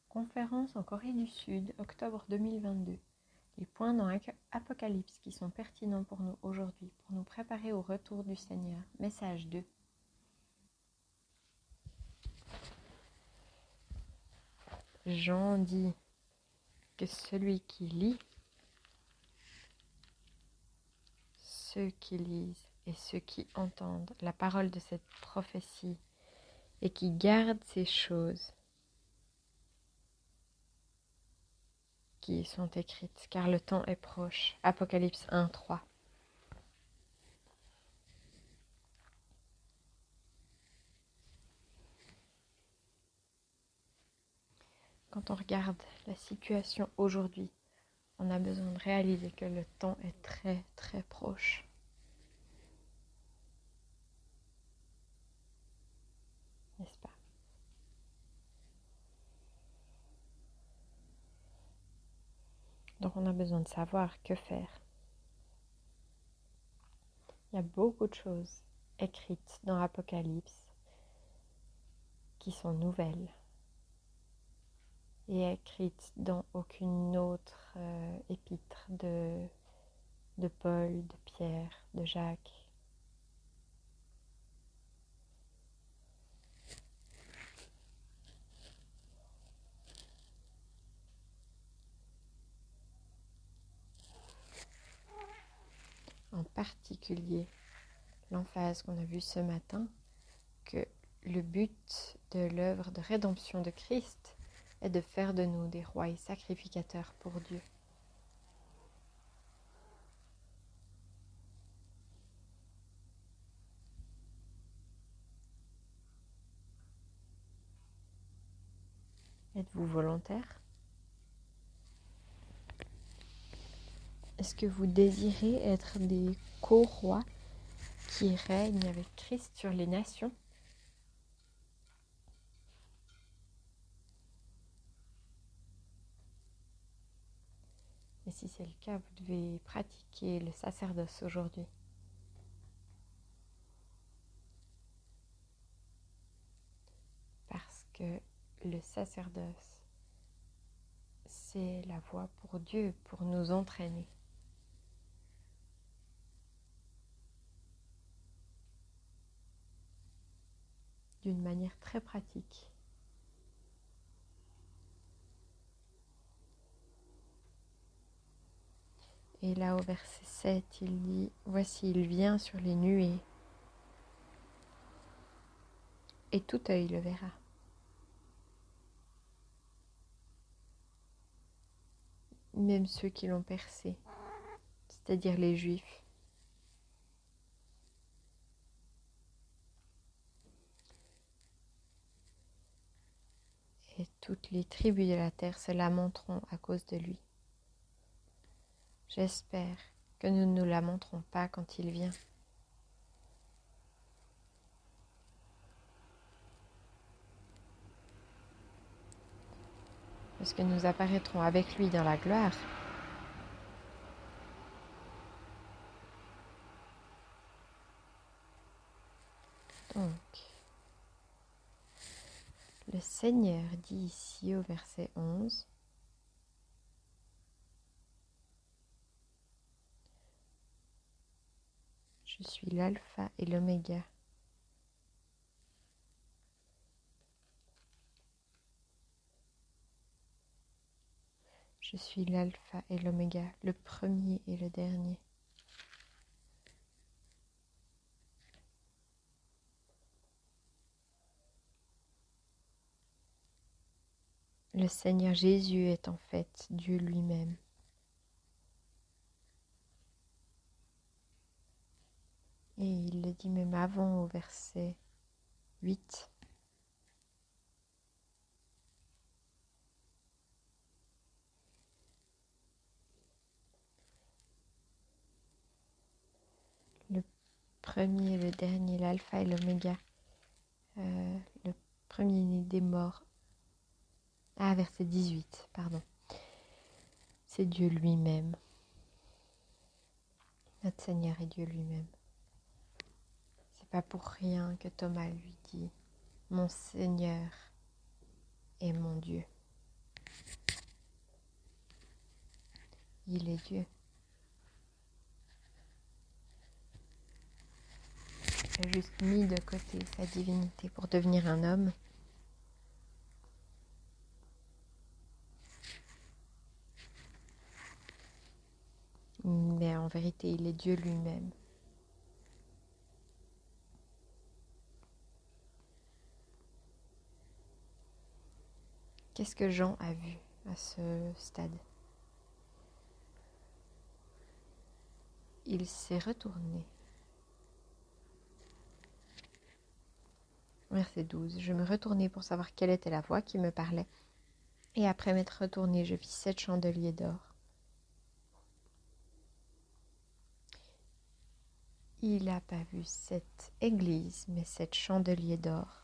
Conférence en Corée du Sud, octobre 2022. Les points dans Apocalypse qui sont pertinents pour nous aujourd'hui, pour nous préparer au retour du Seigneur. Message 2. Jean dit que celui qui lit, ceux qui lisent et ceux qui entendent la parole de cette prophétie et qui gardent ces choses qui sont écrites, car le temps est proche. Apocalypse 1, 3. Quand on regarde la situation aujourd'hui, on a besoin de réaliser que le temps est très très proche. N'est-ce pas? Donc on a besoin de savoir que faire. Il y a beaucoup de choses écrites dans l'Apocalypse qui sont nouvelles et écrites dans aucune autre épître de Paul, de Pierre, de Jacques. En particulier, l'emphase qu'on a vue ce matin, que le but de l'œuvre de rédemption de Christ est de faire de nous des rois et sacrificateurs pour Dieu. Êtes-vous volontaire? Est-ce que vous désirez être des co-rois qui règnent avec Christ sur les nations? Et si c'est le cas, vous devez pratiquer le sacerdoce aujourd'hui. Parce que le sacerdoce, c'est la voie pour Dieu, pour nous entraîner. D'une manière très pratique. Et là au verset 7, il dit « Voici, il vient sur les nuées, et tout œil le verra. » Même ceux qui l'ont percé, c'est-à-dire les Juifs. Et toutes les tribus de la terre se lamenteront à cause de lui. J'espère que nous ne nous lamenterons pas quand il vient. Parce que nous apparaîtrons avec lui dans la gloire. Donc, le Seigneur dit ici au verset 11, « Je suis l'alpha et l'oméga. » Je suis l'alpha et l'oméga, le premier et le dernier. Le Seigneur Jésus est en fait Dieu lui-même. Et il le dit même avant au verset 8. Le premier et le dernier, l'alpha et l'oméga. Le premier-né des morts. Ah, verset 18, pardon. C'est Dieu lui-même. Notre Seigneur est Dieu lui-même. C'est pas pour rien que Thomas lui dit « Mon Seigneur et mon Dieu ». il est Dieu. Il a juste mis de côté sa divinité pour devenir un homme. Mais en vérité, il est Dieu lui-même. Qu'est-ce que Jean a vu à ce stade? Il s'est retourné. Verset 12. Je me retournai pour savoir quelle était la voix qui me parlait. Et après m'être retourné, je vis 7 chandeliers d'or. Il n'a pas vu 7 églises, mais 7 chandeliers d'or.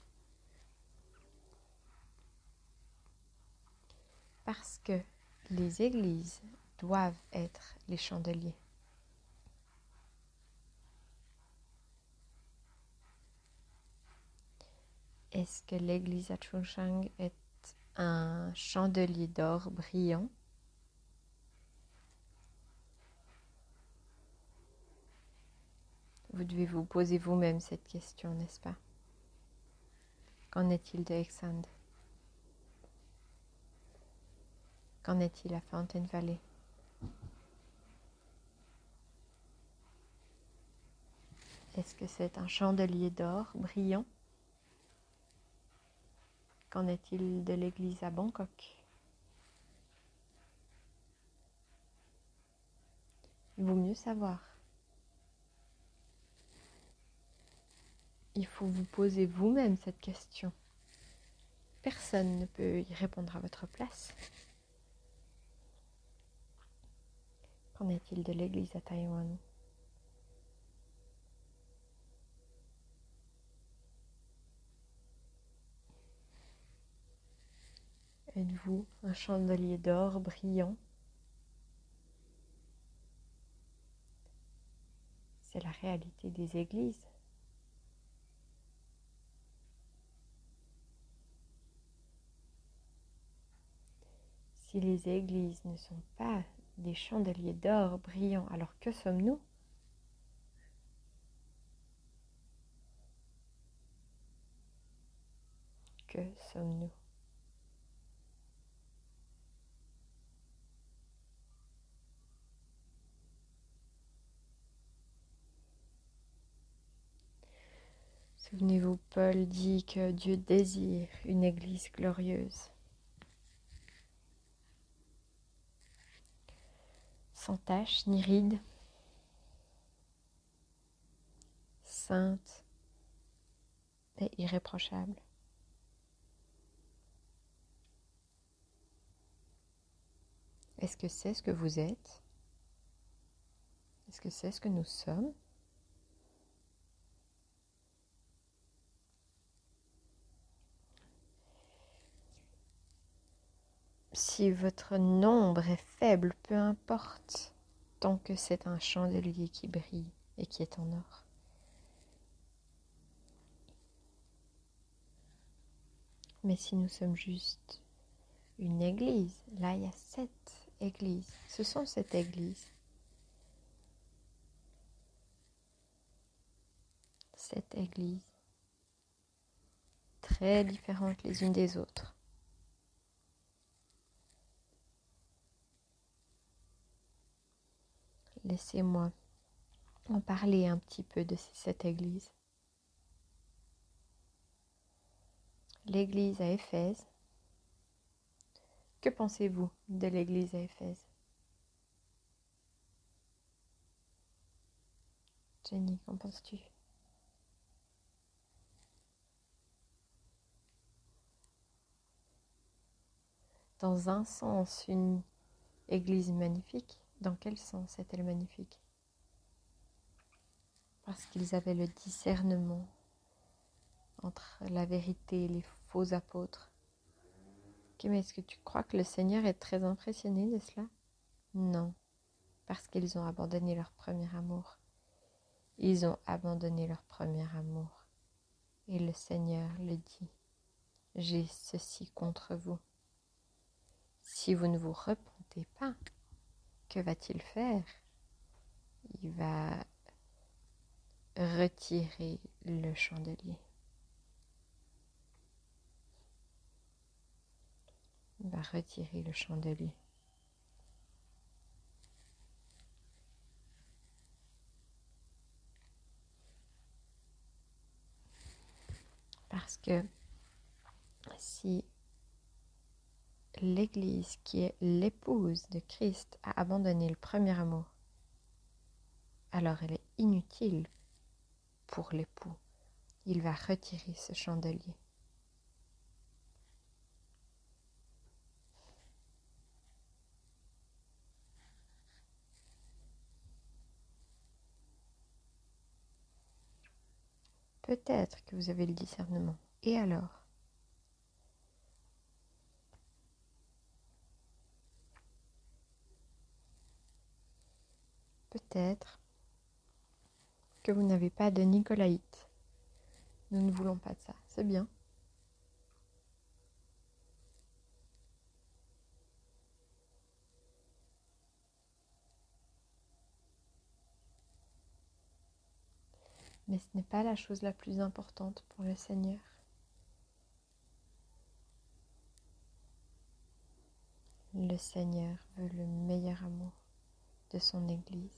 Parce que les églises doivent être les chandeliers. Est-ce que l'église à Chungchang est un chandelier d'or brillant? Vous devez vous poser vous-même cette question, n'est-ce pas? Qu'en est-il de Exand? Qu'en est-il à Fountain Valley? Est-ce que c'est un chandelier d'or brillant? Qu'en est-il de l'église à Bangkok? Il vaut mieux savoir. Il faut vous poser vous-même cette question. Personne ne peut y répondre à votre place. Qu'en est-il de l'église à Taïwan? Êtes-vous un chandelier d'or brillant? C'est la réalité des églises. Si les églises ne sont pas des chandeliers d'or brillants, alors que sommes-nous? Que sommes-nous? Souvenez-vous, Paul dit que Dieu désire une église glorieuse, sans tache ni ride, sainte et irréprochable. Est-ce que c'est ce que vous êtes? Est-ce que c'est ce que nous sommes? Si votre nombre est faible, peu importe, tant que c'est un chandelier qui brille et qui est en or. Mais si nous sommes juste une église, là il y a 7 églises. Ce sont 7 églises. 7 églises. Très différentes les unes des autres. Laissez-moi en parler un petit peu de ces 7 églises. L'église à Éphèse. Que pensez-vous de l'église à Éphèse? Jenny, qu'en penses-tu? Dans un sens, une église magnifique. Dans quel sens est-elle magnifique? Parce qu'ils avaient le discernement entre la vérité et les faux apôtres. Ok, mais est-ce que tu crois que le Seigneur est très impressionné de cela? Non, parce qu'ils ont abandonné leur premier amour. Ils ont abandonné leur premier amour. Et le Seigneur le dit, j'ai ceci contre vous. Si vous ne vous repentez pas, que va-t-il faire? Il va retirer le chandelier. Il va retirer le chandelier. Parce que si l'Église, qui est l'épouse de Christ, a abandonné le premier amour, alors elle est inutile pour l'époux. Il va retirer ce chandelier. Peut-être que vous avez le discernement. Et alors? Peut-être que vous n'avez pas de nicolaïte. Nous ne voulons pas de ça. C'est bien. Mais ce n'est pas la chose la plus importante pour le Seigneur. Le Seigneur veut le meilleur amour de son Église.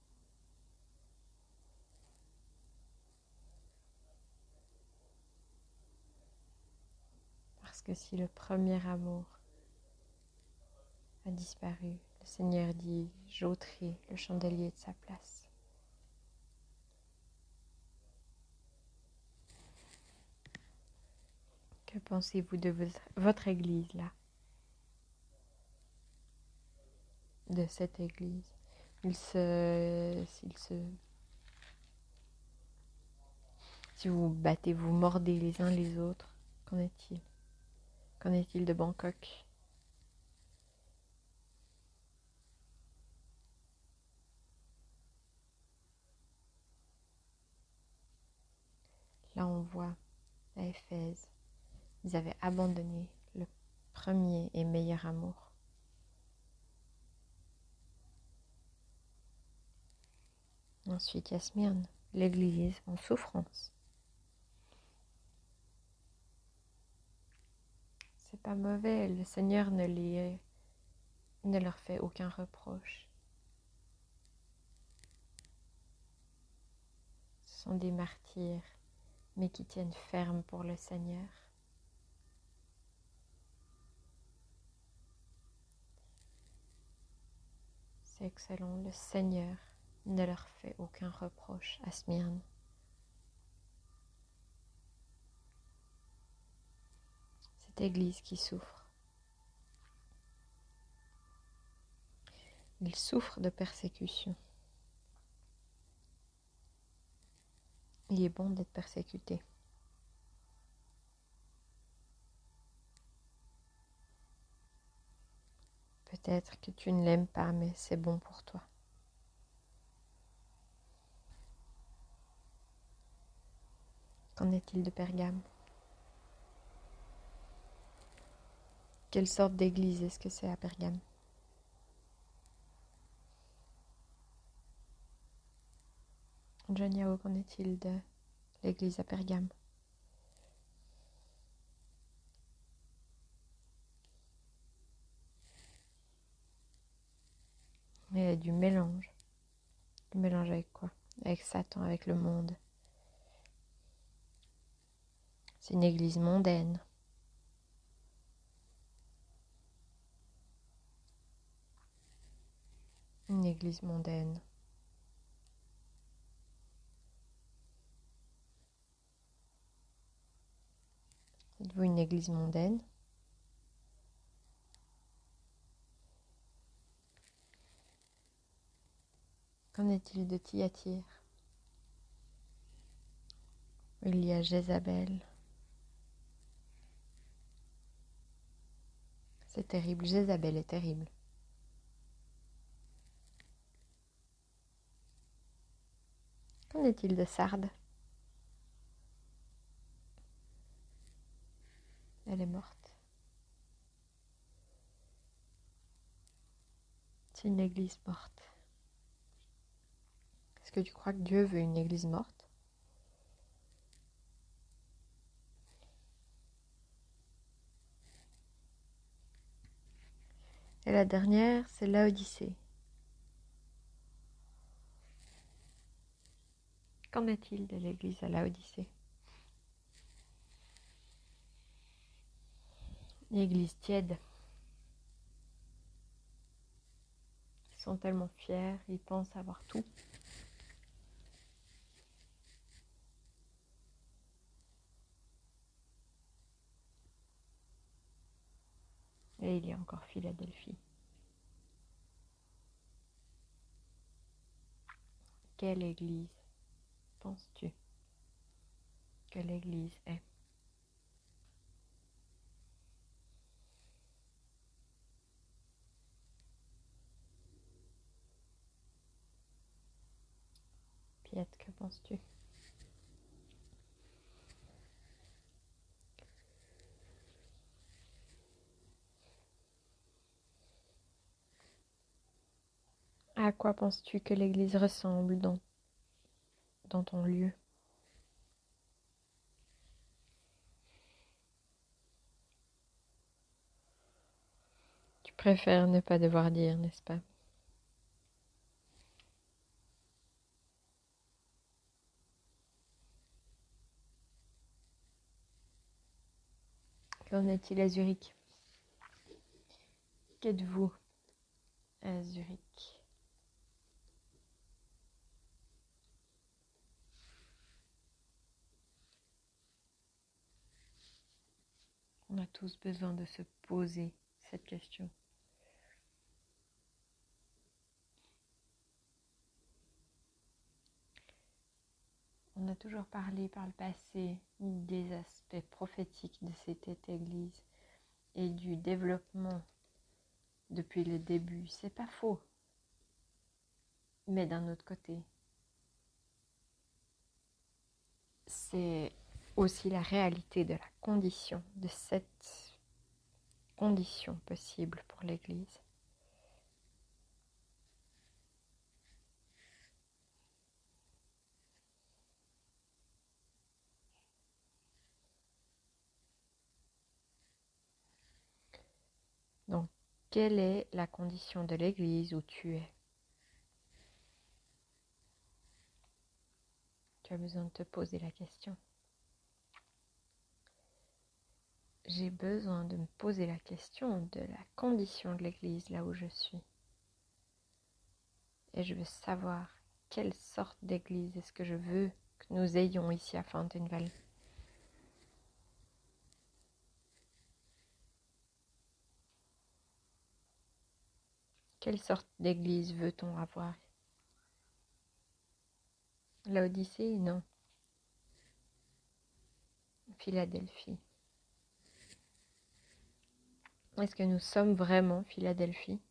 Parce que si le premier amour a disparu, le Seigneur dit « j'ôterai le chandelier de sa place ». Que pensez-vous de votre Église là? De cette Église? Si vous battez, vous mordez les uns les autres, qu'en est-il? Qu'en est-il de Bangkok? Là, on voit à Éphèse, ils avaient abandonné le premier et meilleur amour. Ensuite, il y a Smyrne, l'Église en souffrance. C'est pas mauvais, le Seigneur ne leur fait aucun reproche. Ce sont des martyrs, mais qui tiennent ferme pour le Seigneur. C'est excellent, le Seigneur ne leur fait aucun reproche à Smyrne. Cette Église qui souffre. Ils souffrent de persécution. Il est bon d'être persécuté. Peut-être que tu ne l'aimes pas, mais c'est bon pour toi. Qu'en est-il de Pergame? Quelle sorte d'église est-ce que c'est à Pergame? John Yao, qu'en est-il de l'église à Pergame? Il y a du mélange. Du mélange avec quoi? Avec Satan, avec le monde. C'est une église mondaine. Une église mondaine. Êtes-vous une église mondaine? Qu'en est-il de Thyatire? Il y a Jézabel. C'est terrible, Jézabel est terrible. Qu'en est-il de Sardes? Elle est morte. C'est une église morte. Est-ce que tu crois que Dieu veut une église morte? Et la dernière, c'est Laodicée. Qu'en est-il de l'église à Laodicée? Une église tiède. Ils sont tellement fiers, ils pensent avoir tout. Et il y a encore Philadelphie. Quelle église penses-tu que l'église est? Piette, que penses-tu? À quoi penses-tu que l'église ressemble dans ton lieu? Tu préfères ne pas devoir dire, n'est-ce pas? Qu'en est-il à Zurich? Qu'êtes-vous à Zurich? On a tous besoin de se poser cette question. On a toujours parlé par le passé des aspects prophétiques de cette église et du développement depuis le début. C'est pas faux. Mais d'un autre côté, c'est aussi la réalité de la condition, de cette condition possible pour l'Église. Donc, quelle est la condition de l'Église où tu es? Tu as besoin de te poser la question. J'ai besoin de me poser la question de la condition de l'Église là où je suis. Et je veux savoir quelle sorte d'église est-ce que je veux que nous ayons ici à Fountainville. Quelle sorte d'église veut-on avoir? Laodicée, non. Philadelphie. Est-ce que nous sommes vraiment Philadelphie?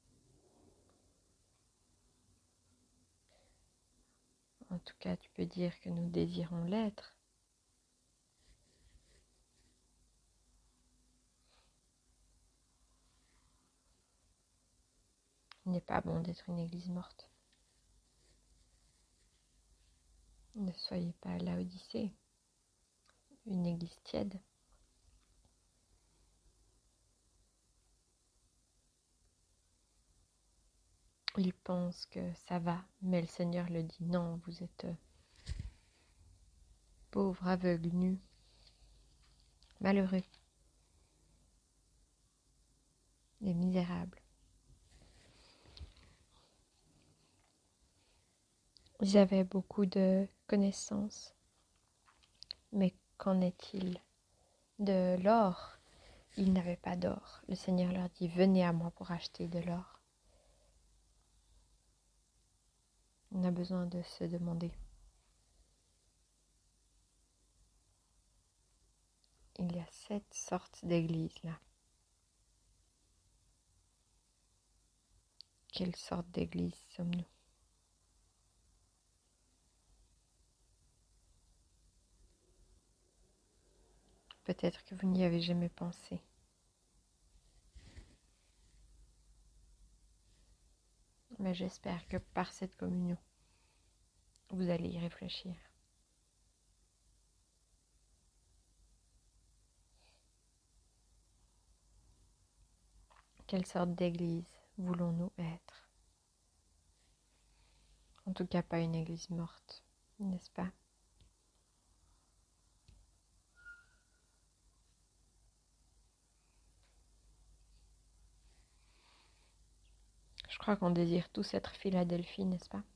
En tout cas, tu peux dire que nous désirons l'être. Il n'est pas bon d'être une église morte. Ne soyez pas Laodicée, une église tiède. Ils pensent que ça va, mais le Seigneur le dit, non, vous êtes pauvres, aveugles, nus, malheureux et misérables. Ils avaient beaucoup de connaissances, mais qu'en est-il de l'or? Ils n'avaient pas d'or. Le Seigneur leur dit, venez à moi pour acheter de l'or. On a besoin de se demander. Il y a 7 sortes d'églises là. Quelle sorte d'église sommes-nous? Peut-être que vous n'y avez jamais pensé. Mais j'espère que par cette communion, vous allez y réfléchir. Quelle sorte d'église voulons-nous être? En tout cas, pas une église morte, n'est-ce pas? Je crois qu'on désire tous être Philadelphie, n'est-ce pas?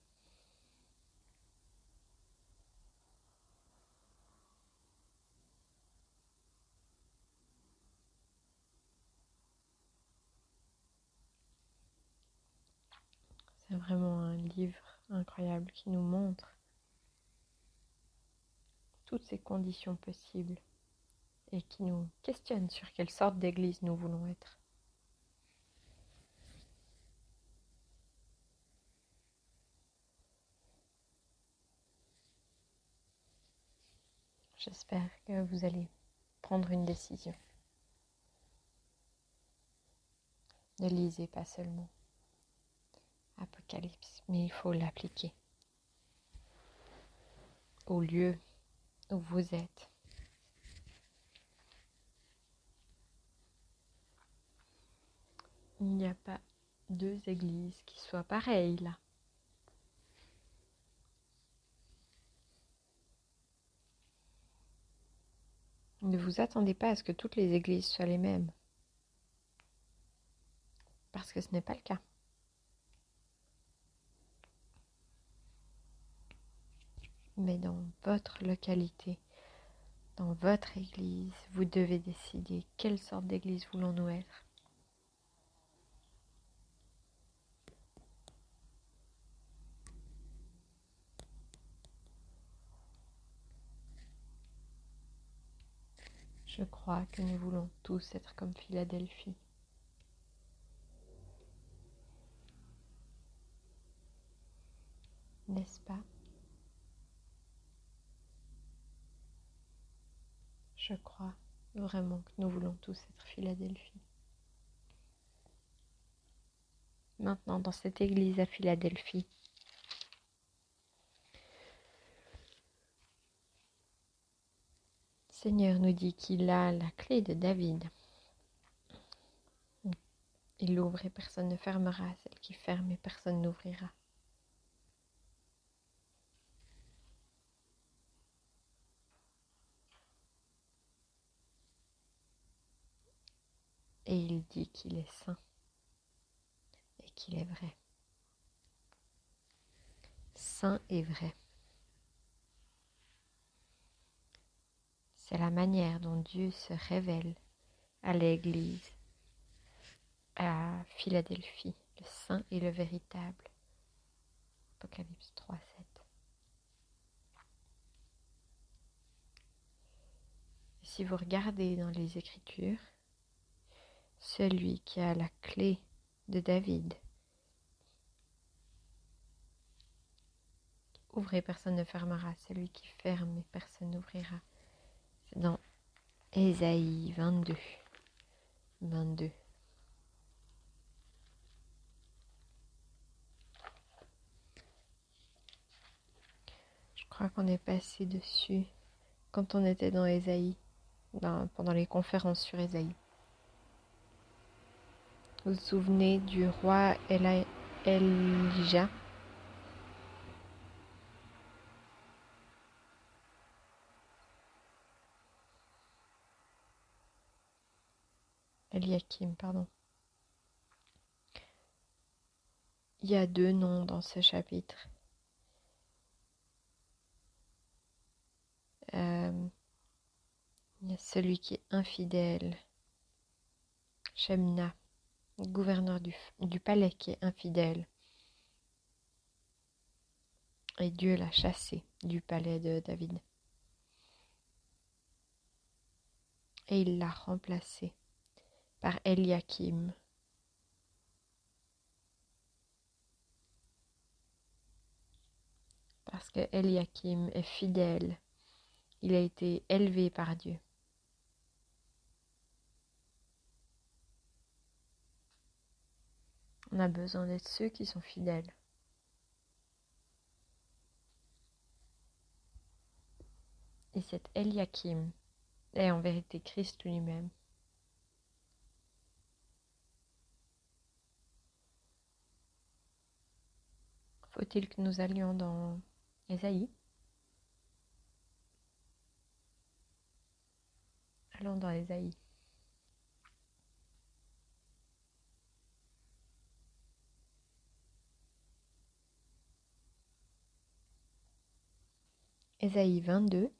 C'est vraiment un livre incroyable qui nous montre toutes ces conditions possibles et qui nous questionne sur quelle sorte d'église nous voulons être. J'espère que vous allez prendre une décision. Ne lisez pas seulement Apocalypse, mais il faut l'appliquer au lieu où vous êtes. Il n'y a pas deux églises qui soient pareilles là. Ne vous attendez pas à ce que toutes les églises soient les mêmes, parce que ce n'est pas le cas. Mais dans votre localité, dans votre église, vous devez décider quelle sorte d'église voulons-nous être. Je crois que nous voulons tous être comme Philadelphie. N'est-ce pas? Je crois vraiment que nous voulons tous être Philadelphie. Maintenant, dans cette église à Philadelphie, le Seigneur nous dit qu'il a la clé de David. Il ouvre et personne ne fermera, celle qui ferme et personne n'ouvrira. Et il dit qu'il est saint et qu'il est vrai. Saint et vrai. C'est la manière dont Dieu se révèle à l'Église, à Philadelphie, le saint et le véritable. Apocalypse 3, 7. Et si vous regardez dans les Écritures, celui qui a la clé de David, ouvrez, personne ne fermera, celui qui ferme et personne n'ouvrira. C'est dans Ésaïe 22. Je crois qu'on est passé dessus quand on était dans Ésaïe, pendant les conférences sur Ésaïe. Vous vous souvenez du roi Elijah? Eliakim, pardon. Il y a deux noms dans ce chapitre. Il y a celui qui est infidèle, Shemna, gouverneur du palais qui est infidèle. Et Dieu l'a chassé du palais de David. Et il l'a remplacé par Eliakim. Parce que Eliakim est fidèle. Il a été élevé par Dieu. On a besoin d'être ceux qui sont fidèles. Et cet Eliakim est en vérité Christ lui-même. Faut-il que nous allions dans Ésaïe? Allons dans Ésaïe. Ésaïe 22.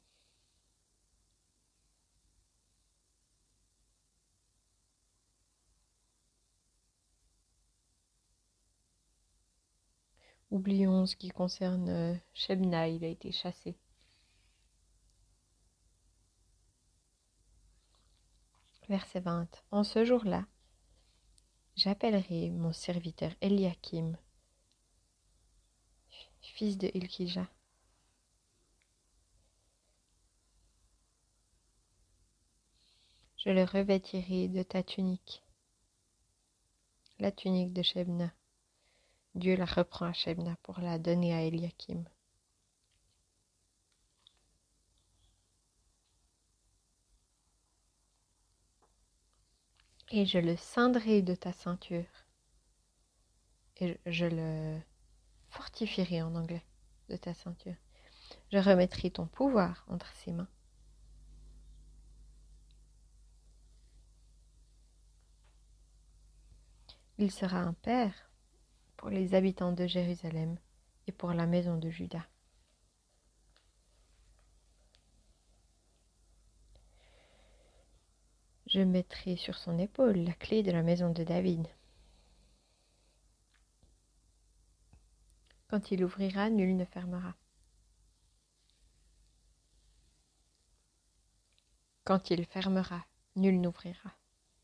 Oublions ce qui concerne Shebna, il a été chassé. Verset 20. En ce jour-là, j'appellerai mon serviteur Eliakim, fils de Hilkija. Je le revêtirai de ta tunique, la tunique de Shebna. Dieu la reprend à Shebna pour la donner à Eliakim. Et je le ceindrai de ta ceinture. Et je le fortifierai en anglais de ta ceinture. Je remettrai ton pouvoir entre ses mains. Il sera un père pour les habitants de Jérusalem et pour la maison de Juda. Je mettrai sur son épaule la clé de la maison de David. Quand il ouvrira, nul ne fermera. Quand il fermera, nul n'ouvrira.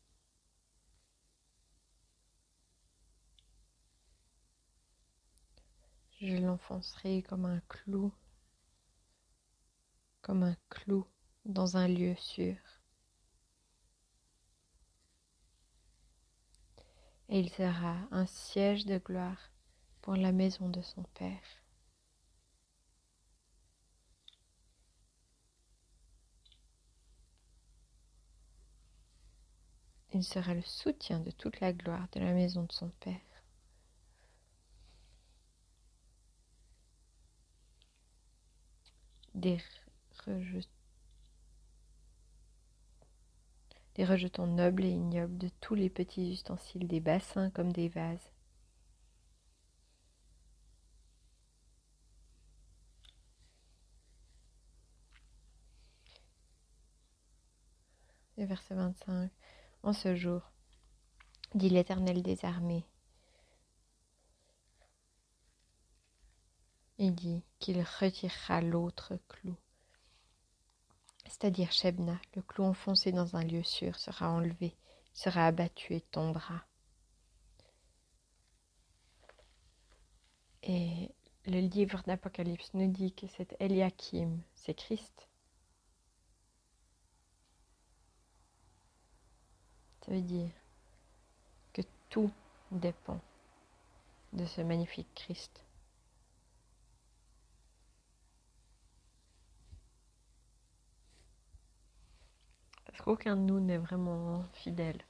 Je l'enfoncerai comme un clou dans un lieu sûr. Et il sera un siège de gloire pour la maison de son Père. Il sera le soutien de toute la gloire de la maison de son Père. Des rejetons nobles et ignobles de tous les petits ustensiles, des bassins comme des vases. Et verset 25. En ce jour, dit l'Éternel des armées, il dit qu'il retirera l'autre clou, c'est-à-dire Shebna, le clou enfoncé dans un lieu sûr sera enlevé, sera abattu et tombera. Et le livre d'Apocalypse nous dit que cet Eliakim, c'est Christ. Ça veut dire que tout dépend de ce magnifique Christ. Parce qu'aucun de nous n'est vraiment fidèle.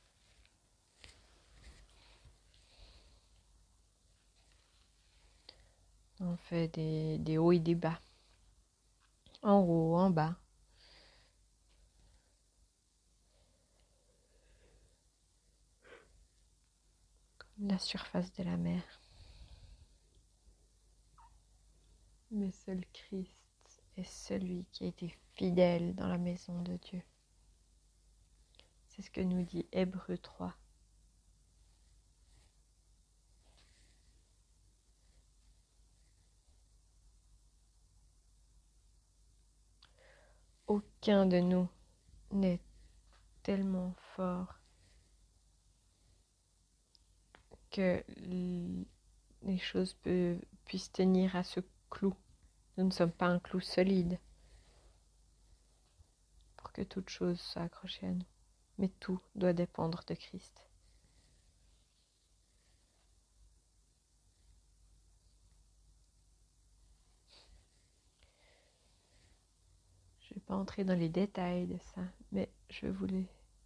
On fait des hauts et des bas. En haut, en bas. Comme la surface de la mer. Mais seul Christ est celui qui a été fidèle dans la maison de Dieu. C'est ce que nous dit Hébreux 3. Aucun de nous n'est tellement fort que les choses puissent tenir à ce clou. Nous ne sommes pas un clou solide pour que toute chose soit accrochée à nous. Mais tout doit dépendre de Christ. Je ne vais pas entrer dans les détails de ça, mais je voulais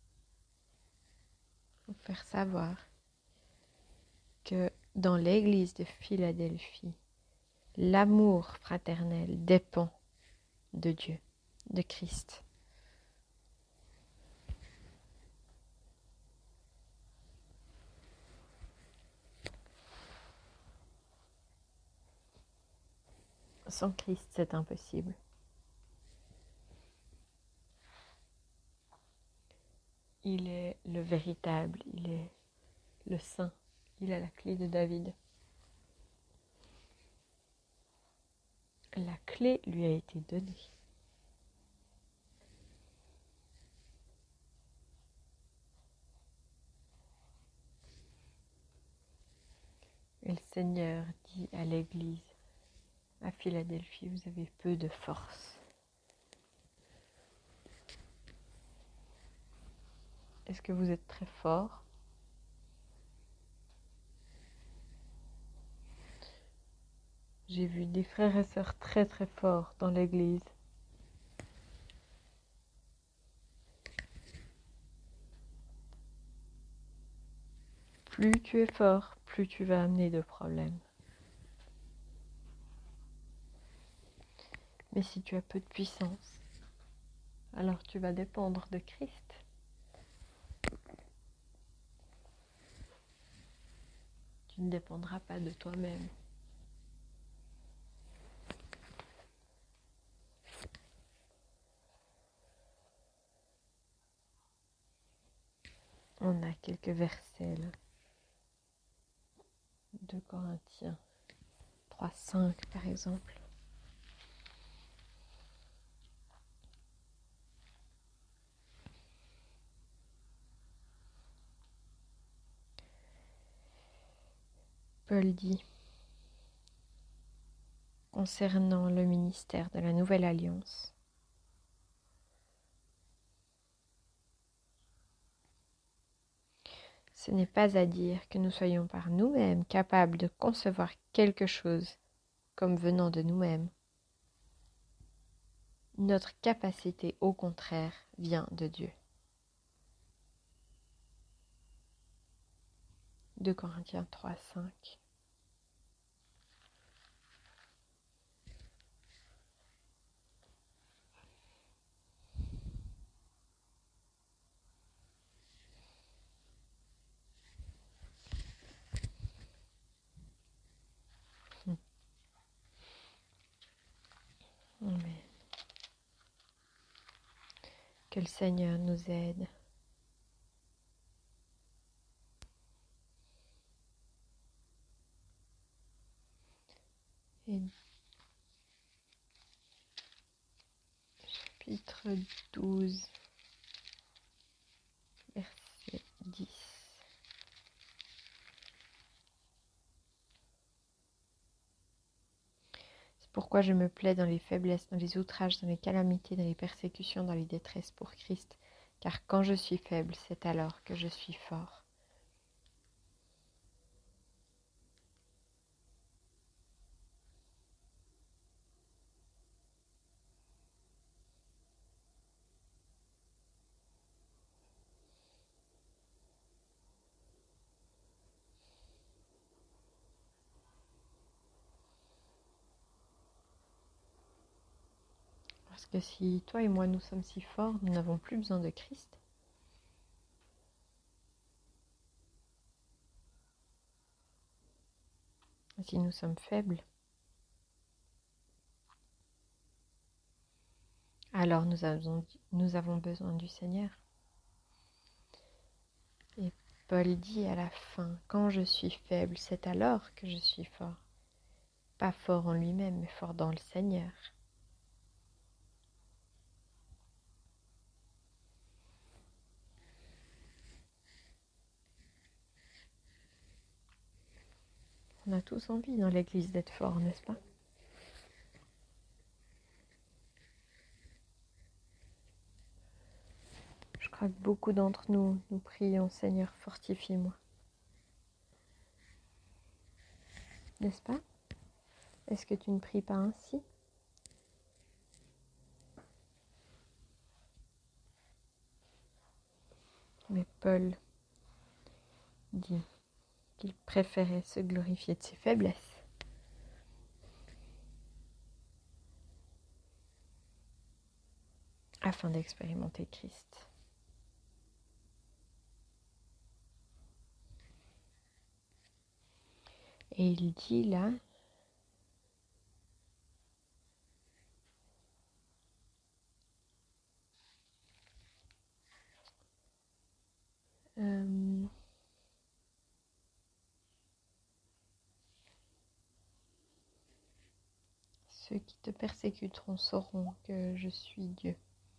vous faire savoir que dans l'église de Philadelphie, l'amour fraternel dépend de Dieu, de Christ. Sans Christ, c'est impossible. Il est le véritable, il est le saint, il a la clé de David. La clé lui a été donnée. Et le Seigneur dit à l'église, à Philadelphie, vous avez peu de force. Est-ce que vous êtes très fort? J'ai vu des frères et sœurs très très forts dans l'église. Plus tu es fort, plus tu vas amener de problèmes. Mais si tu as peu de puissance, alors tu vas dépendre de Christ. Tu ne dépendras pas de toi-même. On a quelques versets là. 2 Corinthiens 3,5 par exemple. Paul dit, concernant le ministère de la Nouvelle Alliance, ce n'est pas à dire que nous soyons par nous-mêmes capables de concevoir quelque chose comme venant de nous-mêmes. Notre capacité, au contraire, vient de Dieu. 2 Corinthiens 3,5. Amen. Que le Seigneur nous aide. Et chapitre 12, verset 10. C'est pourquoi je me plais dans les faiblesses, dans les outrages, dans les calamités, dans les persécutions, dans les détresses pour Christ. Car quand je suis faible, c'est alors que je suis fort. Parce que si toi et moi nous sommes si forts, nous n'avons plus besoin de Christ. Si nous sommes faibles, alors nous avons besoin du Seigneur. Et Paul dit à la fin, quand je suis faible, c'est alors que je suis fort. Pas fort en lui-même, mais fort dans le Seigneur. On a tous envie dans l'Église d'être forts, n'est-ce pas? Je crois que beaucoup d'entre nous, nous prions, Seigneur, fortifie-moi. N'est-ce pas? Est-ce que tu ne pries pas ainsi? Mais Paul dit qu'il préférait se glorifier de ses faiblesses afin d'expérimenter Christ. Et il dit là, ceux qui te persécuteront sauront que je suis Dieu.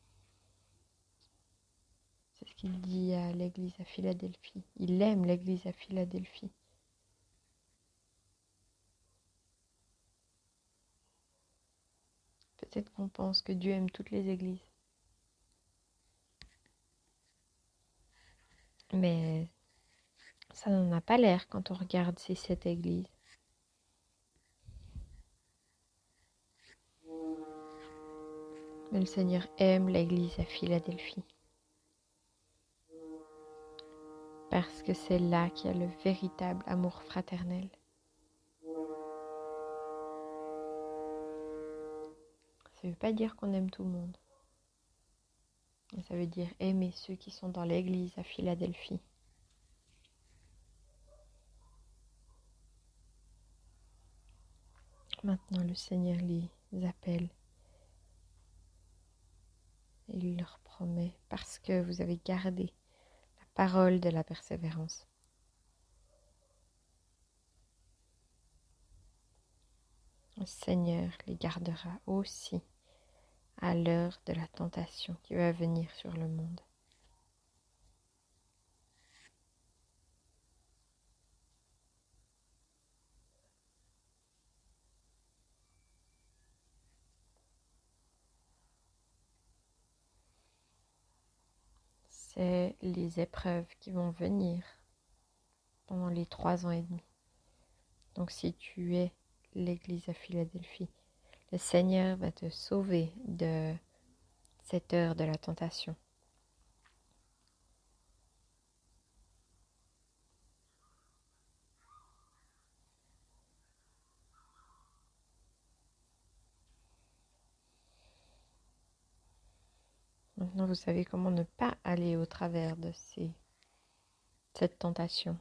C'est ce qu'il dit à l'église à Philadelphie. Il aime l'église à Philadelphie. Peut-être qu'on pense que Dieu aime toutes les églises. Mais ça n'en a pas l'air quand on regarde ces 7 églises. Mais le Seigneur aime l'église à Philadelphie. Parce que c'est là qu'il y a le véritable amour fraternel. Ça ne veut pas dire qu'on aime tout le monde. Ça veut dire aimer ceux qui sont dans l'église à Philadelphie. Maintenant, le Seigneur les appelle. Il leur promet, parce que vous avez gardé la parole de la persévérance. Le Seigneur les gardera aussi à l'heure de la tentation qui va venir sur le monde. C'est les épreuves qui vont venir pendant les 3 ans et demi. Donc si tu es l'église à Philadelphie, le Seigneur va te sauver de cette heure de la tentation. Maintenant, vous savez comment ne pas aller au travers de cette tentation.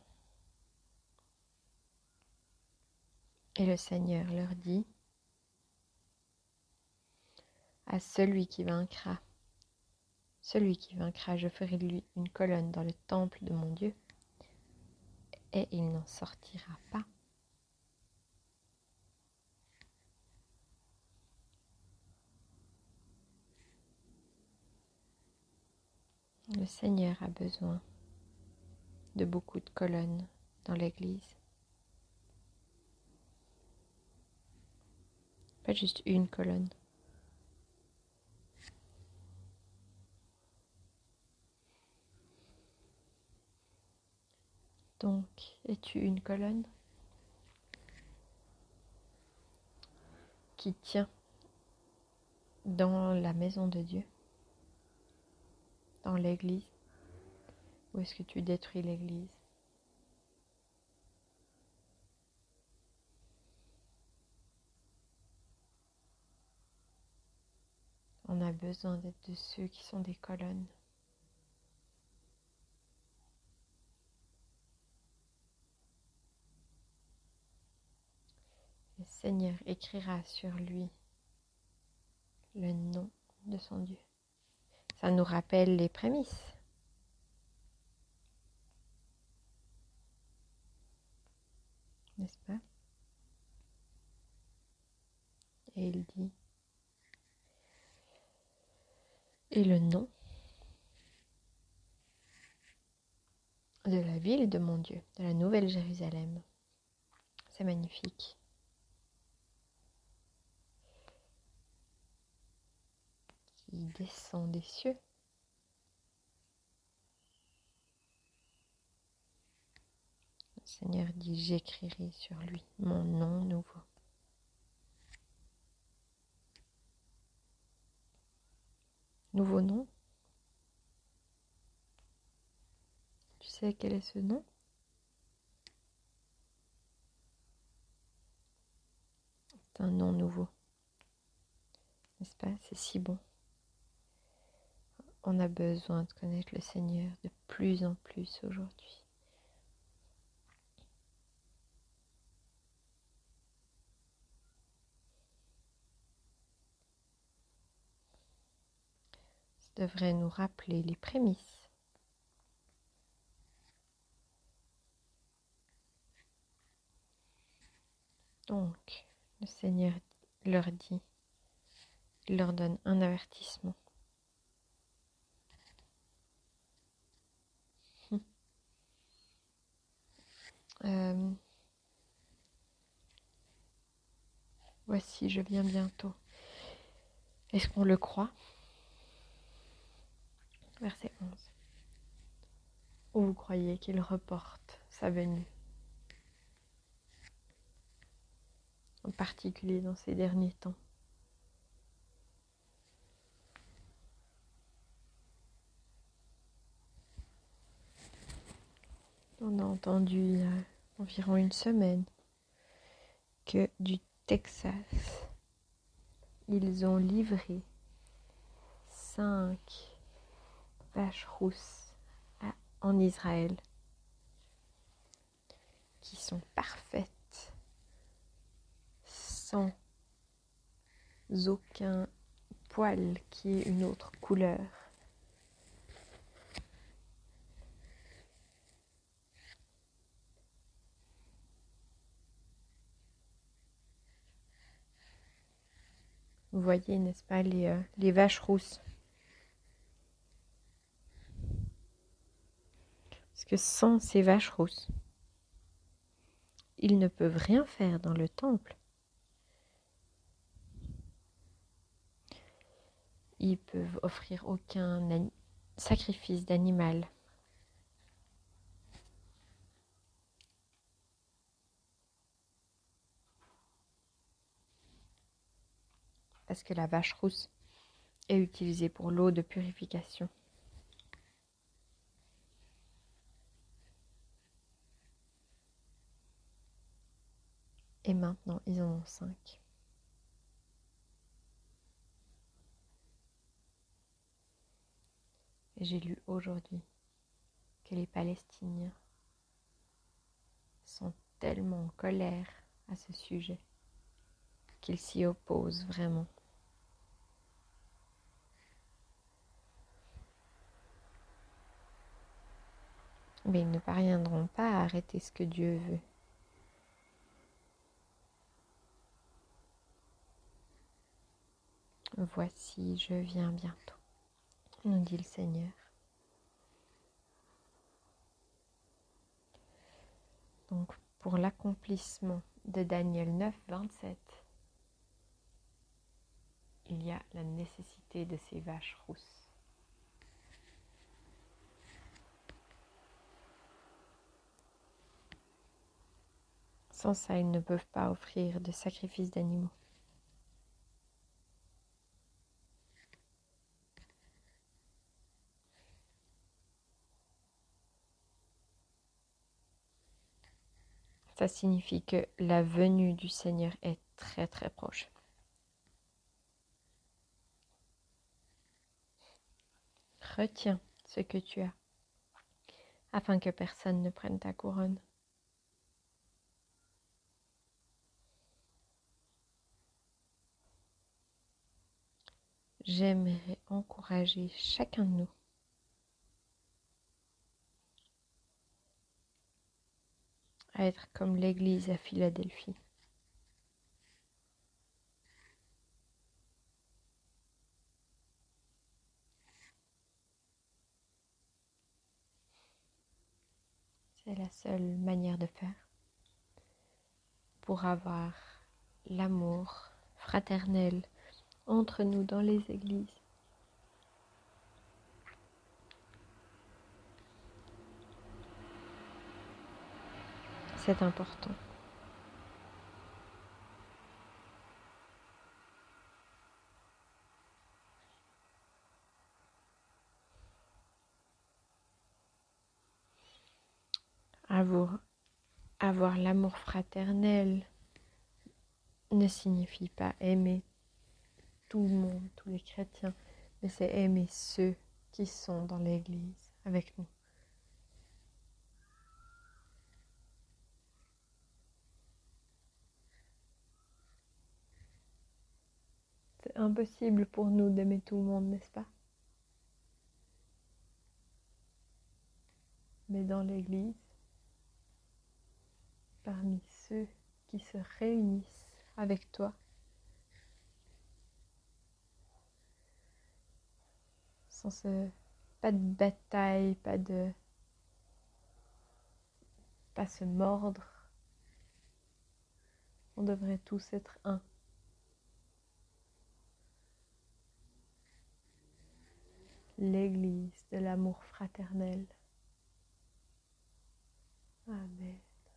Et le Seigneur leur dit, à celui qui vaincra, je ferai de lui une colonne dans le temple de mon Dieu, et il n'en sortira pas. Le Seigneur a besoin de beaucoup de colonnes dans l'église. Pas juste une colonne. Donc, es-tu une colonne qui tient dans la maison de Dieu, dans l'église, ou est-ce que tu détruis l'église? On a besoin d'être de ceux qui sont des colonnes. Le Seigneur écrira sur lui le nom de son Dieu. Ça nous rappelle les prémices. N'est-ce pas? Et il dit, et le nom de la ville de mon Dieu, de la Nouvelle Jérusalem. C'est magnifique. Qui descend des cieux. Le Seigneur dit, j'écrirai sur lui mon nom nouveau. Nouveau nom. sais quel est ce nom? C'est un nom nouveau. N'est-ce pas? C'est si bon. On a besoin de connaître le Seigneur de plus en plus aujourd'hui. Ça devrait nous rappeler les prémices. Donc, le Seigneur leur dit, il leur donne un avertissement. Voici, je viens bientôt. Est-ce qu'on le croit? Verset 11. Ou vous croyez qu'il reporte sa venue? En particulier dans ces derniers temps. On a entendu il y a environ une semaine que du Texas, ils ont livré 5 vaches rousses en Israël qui sont parfaites, sans aucun poil qui ait une autre couleur. Vous voyez, n'est-ce pas, les vaches rousses. Parce que sans ces vaches rousses, ils ne peuvent rien faire dans le temple. Ils peuvent offrir aucun sacrifice d'animal. Parce que la vache rousse est utilisée pour l'eau de purification. Et maintenant, ils en ont 5. Et j'ai lu aujourd'hui que les Palestiniens sont tellement en colère à ce sujet qu'ils s'y opposent vraiment. Mais ils ne parviendront pas à arrêter ce que Dieu veut. Voici, je viens bientôt, nous dit le Seigneur. Donc, pour l'accomplissement de Daniel 9, 27, il y a la nécessité de ces vaches rousses. Sans ça, ils ne peuvent pas offrir de sacrifice d'animaux. Ça signifie que la venue du Seigneur est très très proche. Retiens ce que tu as, afin que personne ne prenne ta couronne. J'aimerais encourager chacun de nous à être comme l'Église à Philadelphie. C'est la seule manière de faire pour avoir l'amour fraternel entre nous dans les églises. C'est important. avoir l'amour fraternel ne signifie pas aimer tout le monde, tous les chrétiens, mais c'est aimer ceux qui sont dans l'Église avec nous. C'est impossible pour nous d'aimer tout le monde, n'est-ce pas? Mais dans l'Église, parmi ceux qui se réunissent avec toi, pas de bataille, pas se mordre, on devrait tous être un. L'Église de l'amour fraternel. Amen.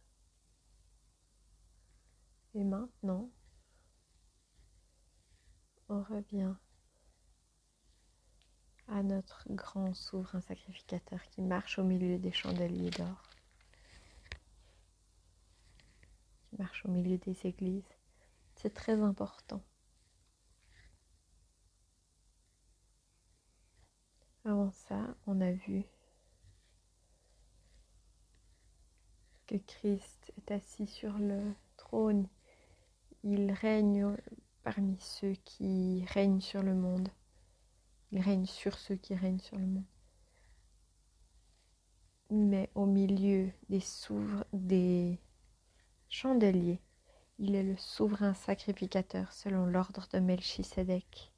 Et maintenant, on revient à notre grand souverain sacrificateur qui marche au milieu des chandeliers d'or, qui marche au milieu des églises. C'est très important. Avant ça, on a vu que Christ est assis sur le trône. Il règne parmi ceux qui règnent sur le monde. Il règne sur ceux qui règnent sur le monde. Mais au milieu des chandeliers, il est le souverain sacrificateur selon l'ordre de Melchisédek.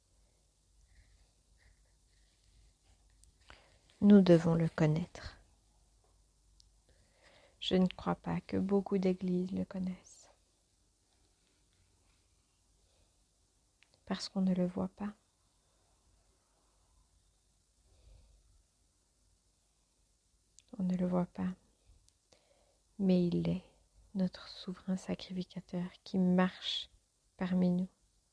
Nous devons le connaître. Je ne crois pas que beaucoup d'églises le connaissent. Parce qu'on ne le voit pas. On ne le voit pas. Mais il est notre souverain sacrificateur qui marche parmi nous.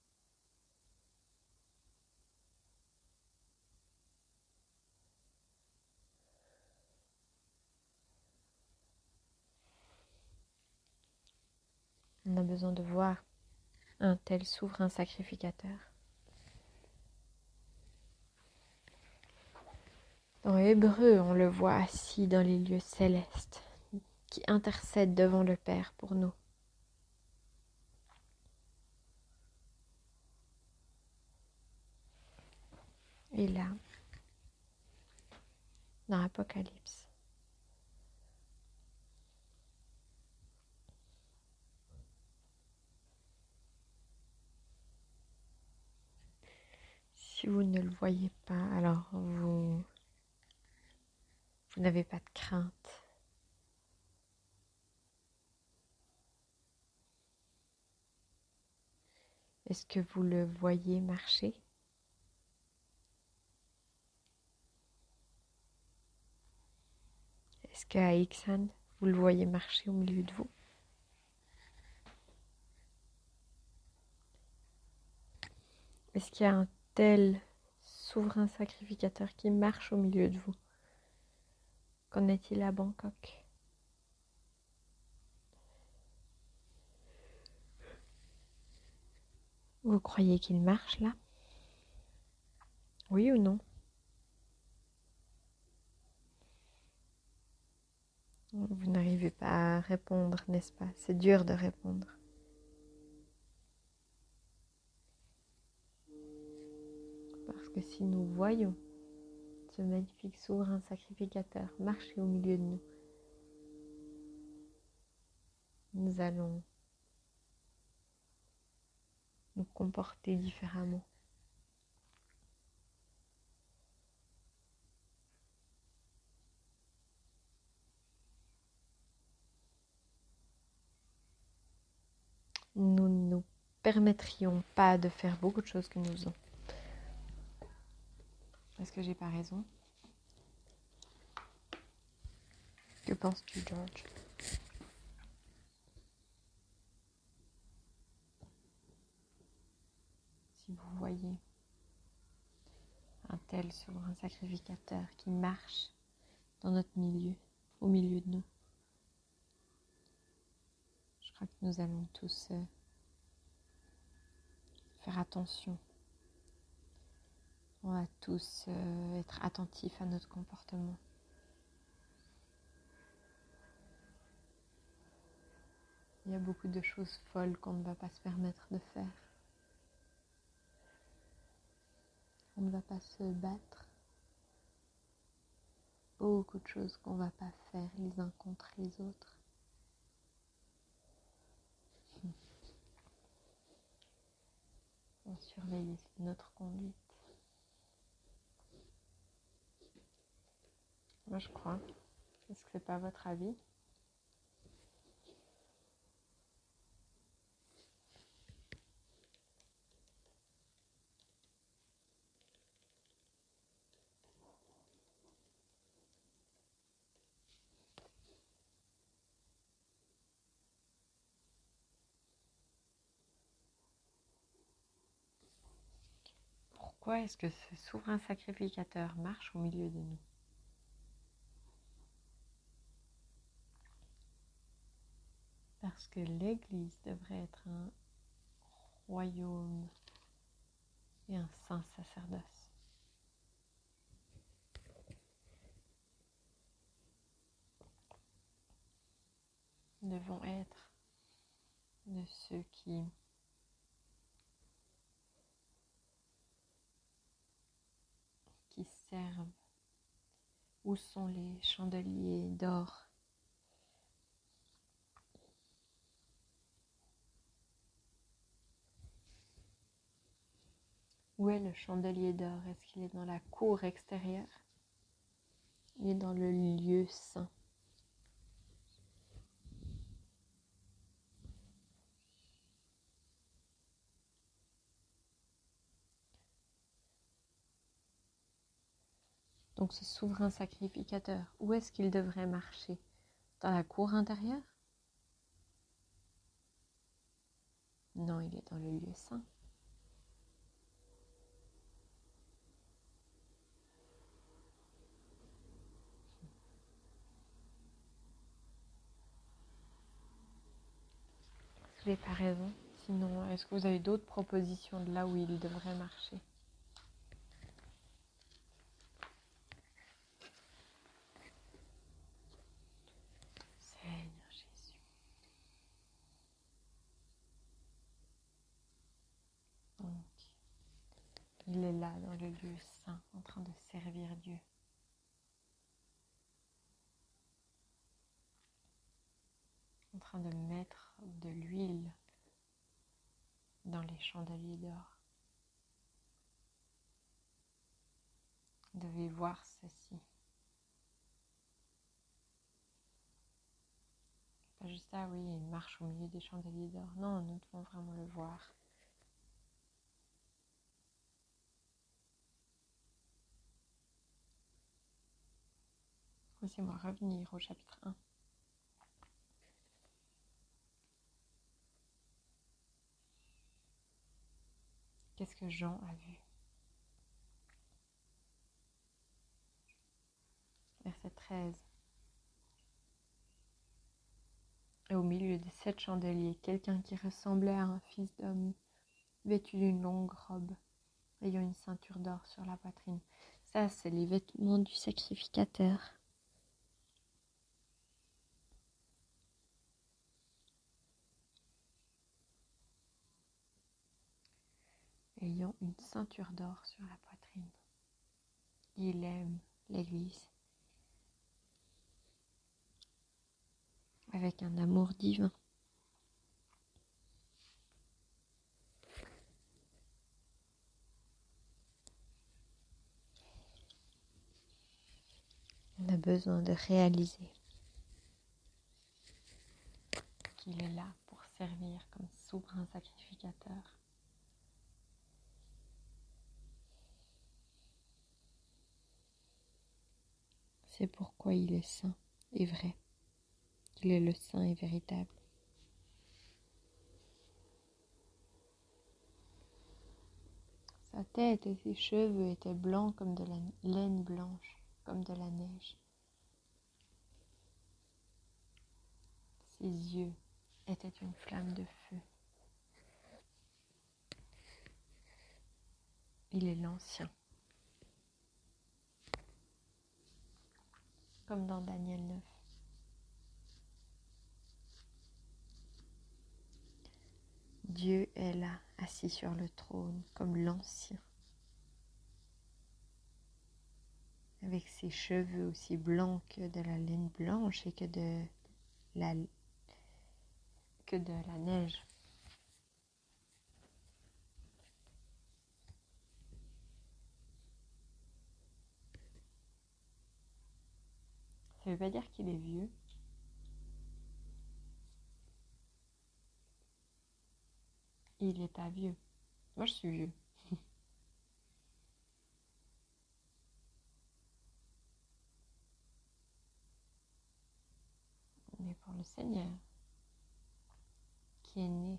On a besoin de voir un tel souverain sacrificateur. Dans Hébreu, on le voit assis dans les lieux célestes, qui intercède devant le Père pour nous. Et là, dans l'Apocalypse, si vous ne le voyez pas, alors vous n'avez pas de crainte. Est-ce que vous le voyez marcher? Est-ce qu'à Ixan, vous le voyez marcher au milieu de vous? Est-ce qu'il y a un tel souverain sacrificateur qui marche au milieu de vous? Qu'en est-il à Bangkok? Vous croyez qu'il marche là? Oui ou non? Vous n'arrivez pas à répondre, n'est-ce pas? C'est dur de répondre. Parce que si nous voyons ce magnifique souverain sacrificateur marcher au milieu de nous, nous allons nous comporter différemment. Nous ne nous permettrions pas de faire beaucoup de choses que nous faisons. Est-ce que j'ai pas raison? Que penses-tu, George? Si vous voyez un tel souverain sacrificateur qui marche dans notre milieu, au milieu de nous, crois que nous allons tous faire attention. On va tous être attentifs à notre comportement. Il y a beaucoup de choses folles qu'on ne va pas se permettre de faire. On ne va pas se battre. Beaucoup de choses qu'on ne va pas faire les uns contre les autres. On va surveiller notre conduite. Moi je crois. Est-ce que c'est pas votre avis ? Pourquoi est-ce que ce souverain sacrificateur marche au milieu de nous ? Parce que l'Église devrait être un royaume et un saint sacerdoce. Nous devons être de ceux qui servent. Où sont les chandeliers d'or ? Où est le chandelier d'or ? Est-ce qu'il est dans la cour extérieure ? Il est dans le lieu saint. Donc ce souverain sacrificateur, où est-ce qu'il devrait marcher ? Dans la cour intérieure ? Non, il est dans le lieu saint. Je n'ai pas raison. Sinon, est-ce que vous avez d'autres propositions de là où il devrait marcher ? Seigneur Jésus. Donc, il est là dans le lieu saint, en train de servir Dieu. En train de mettre de l'huile dans les chandeliers d'or. Vous devez voir ceci. Pas juste ah oui, il marche au milieu des chandeliers d'or. Non, nous devons vraiment le voir. Laissez-moi revenir au chapitre 1. Qu'est-ce que Jean a vu ? Verset 13. Et au milieu des 7 chandeliers, quelqu'un qui ressemblait à un fils d'homme, vêtu d'une longue robe, ayant une ceinture d'or sur la poitrine. Ça, c'est les vêtements du sacrificateur. Ayant une ceinture d'or sur la poitrine. Il aime l'Église avec un amour divin. On a besoin de réaliser qu'il est là pour servir comme souverain sacrificateur. C'est pourquoi il est saint et vrai. Il est le saint et véritable. Sa tête et ses cheveux étaient blancs comme de la laine blanche, comme de la neige. Ses yeux était une flamme de feu. Il est l'Ancien. Comme dans Daniel 9. Dieu est là, assis sur le trône, comme l'Ancien. Avec ses cheveux aussi blancs que de la laine blanche et que de la neige. Ça ne veut pas dire qu'il est vieux. Il n'est pas vieux. Moi, je suis vieux. Mais pour le Seigneur, qui est né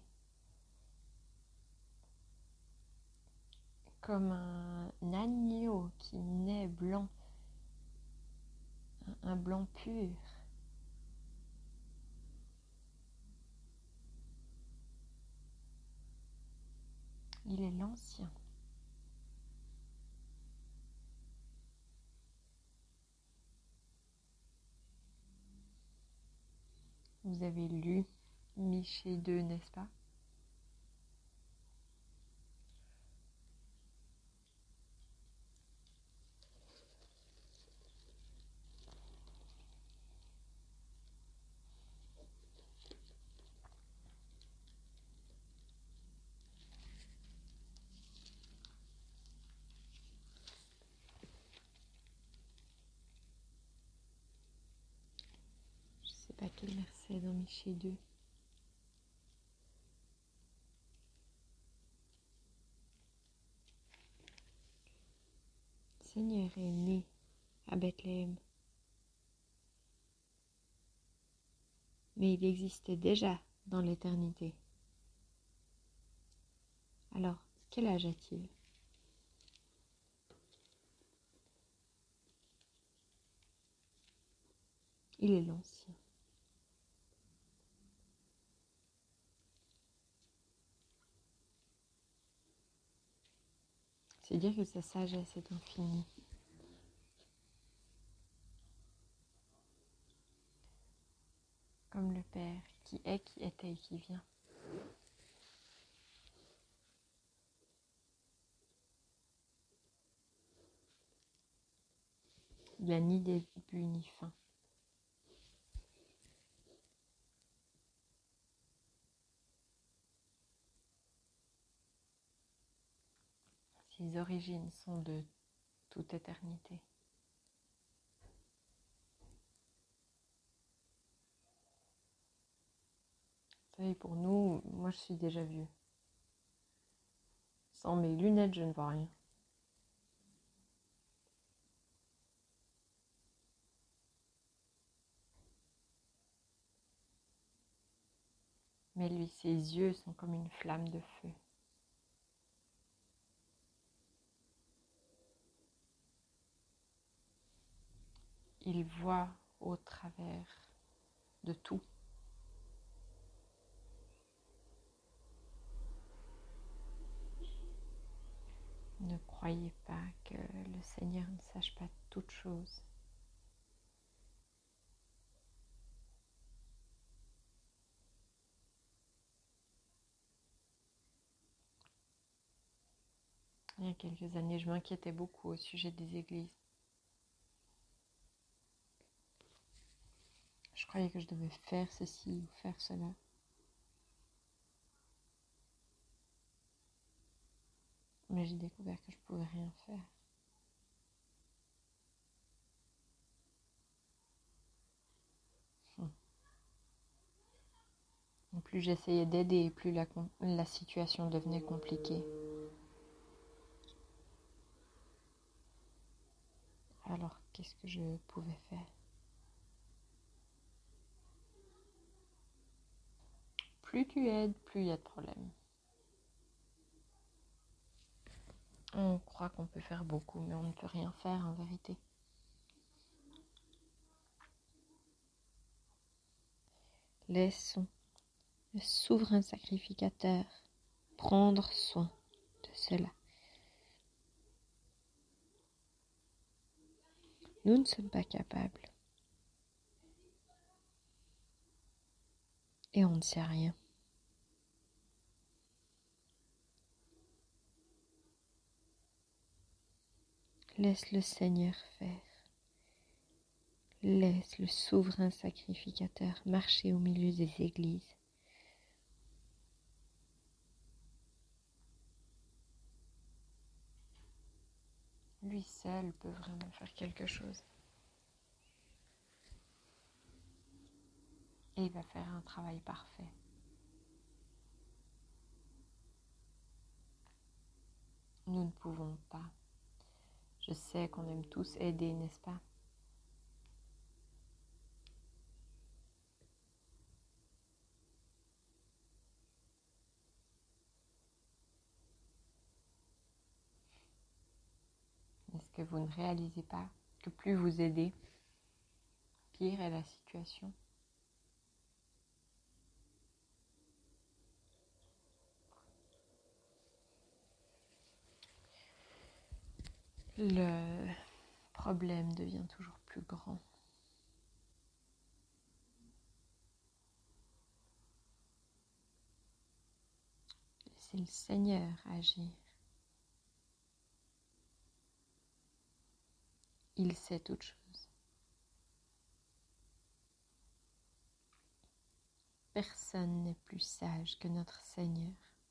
comme un agneau qui naît blanc, un blanc pur. Il est l'Ancien. Vous avez lu Michée 2, n'est-ce pas? Je ne sais pas quel verset dans Michée 2. Le Seigneur est né à Bethléem. Mais il existait déjà dans l'éternité. Alors, quel âge a-t-il? Il est l'Ancien. C'est dire que sa sagesse est infinie. Comme le Père, qui est, qui était et qui vient. Il n'a ni début ni fin. Ses origines sont de toute éternité. Vous savez, pour nous, moi je suis déjà vieux. Sans mes lunettes, je ne vois rien. Mais lui, ses yeux sont comme une flamme de feu. Il voit au travers de tout. Ne croyez pas que le Seigneur ne sache pas toutes choses. Il y a quelques années, je m'inquiétais beaucoup au sujet des églises. Je croyais que je devais faire ceci ou faire cela. Mais j'ai découvert que je ne pouvais rien faire. Et plus j'essayais d'aider, plus la situation devenait compliquée. Alors, qu'est-ce que je pouvais faire? Plus tu aides, plus il y a de problèmes. On croit qu'on peut faire beaucoup, mais on ne peut rien faire en vérité. Laissons le souverain sacrificateur, prendre soin de cela. Nous ne sommes pas capables. Et on ne sait rien. Laisse le Seigneur faire. Laisse le souverain sacrificateur marcher au milieu des églises. Lui seul peut vraiment faire quelque chose. Et il va faire un travail parfait. Nous ne pouvons pas. Je sais qu'on aime tous aider, n'est-ce pas? Est-ce que vous ne réalisez pas que plus vous aidez, pire est la situation? Le problème devient toujours plus grand. Laissez le Seigneur agir. Il sait toutes choses. Personne n'est plus sage que notre Seigneur.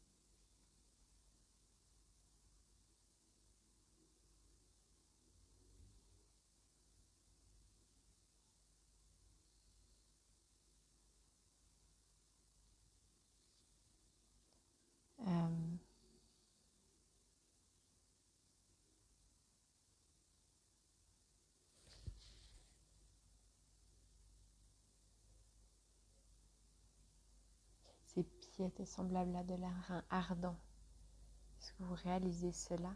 Ses pieds étaient semblables à de l'airain ardent. Est-ce que vous réalisez cela?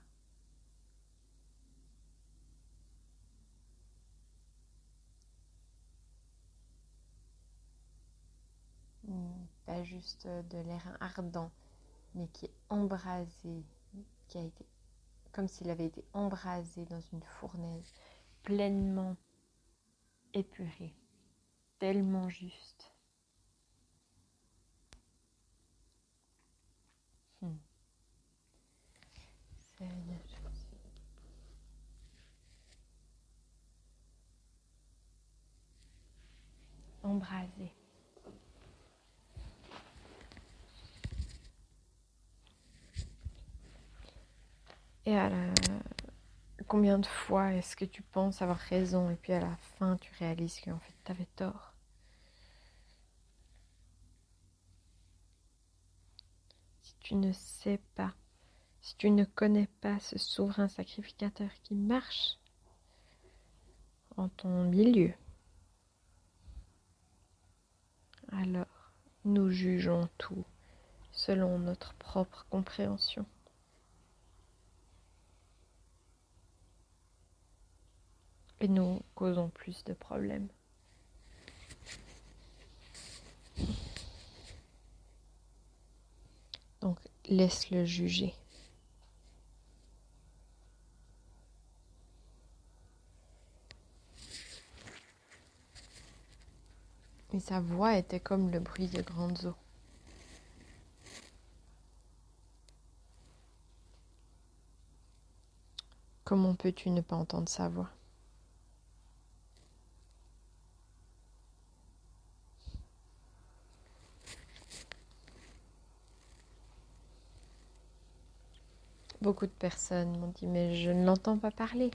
Pas juste de l'airain ardent, mais qui est embrasé, qui a été comme s'il avait été embrasé dans une fournaise, pleinement épuré, tellement juste. Seigneur Jésus. Embrasé. Et combien de fois est-ce que tu penses avoir raison et puis à la fin tu réalises qu'en fait tu avais tort? Si tu ne sais pas, si tu ne connais pas ce souverain sacrificateur qui marche en ton milieu, alors nous jugeons tout selon notre propre compréhension. Et nous causons plus de problèmes. Donc, laisse-le juger. Et sa voix était comme le bruit de grandes eaux. Comment peux-tu ne pas entendre sa voix? Beaucoup de personnes m'ont dit, mais je ne l'entends pas parler.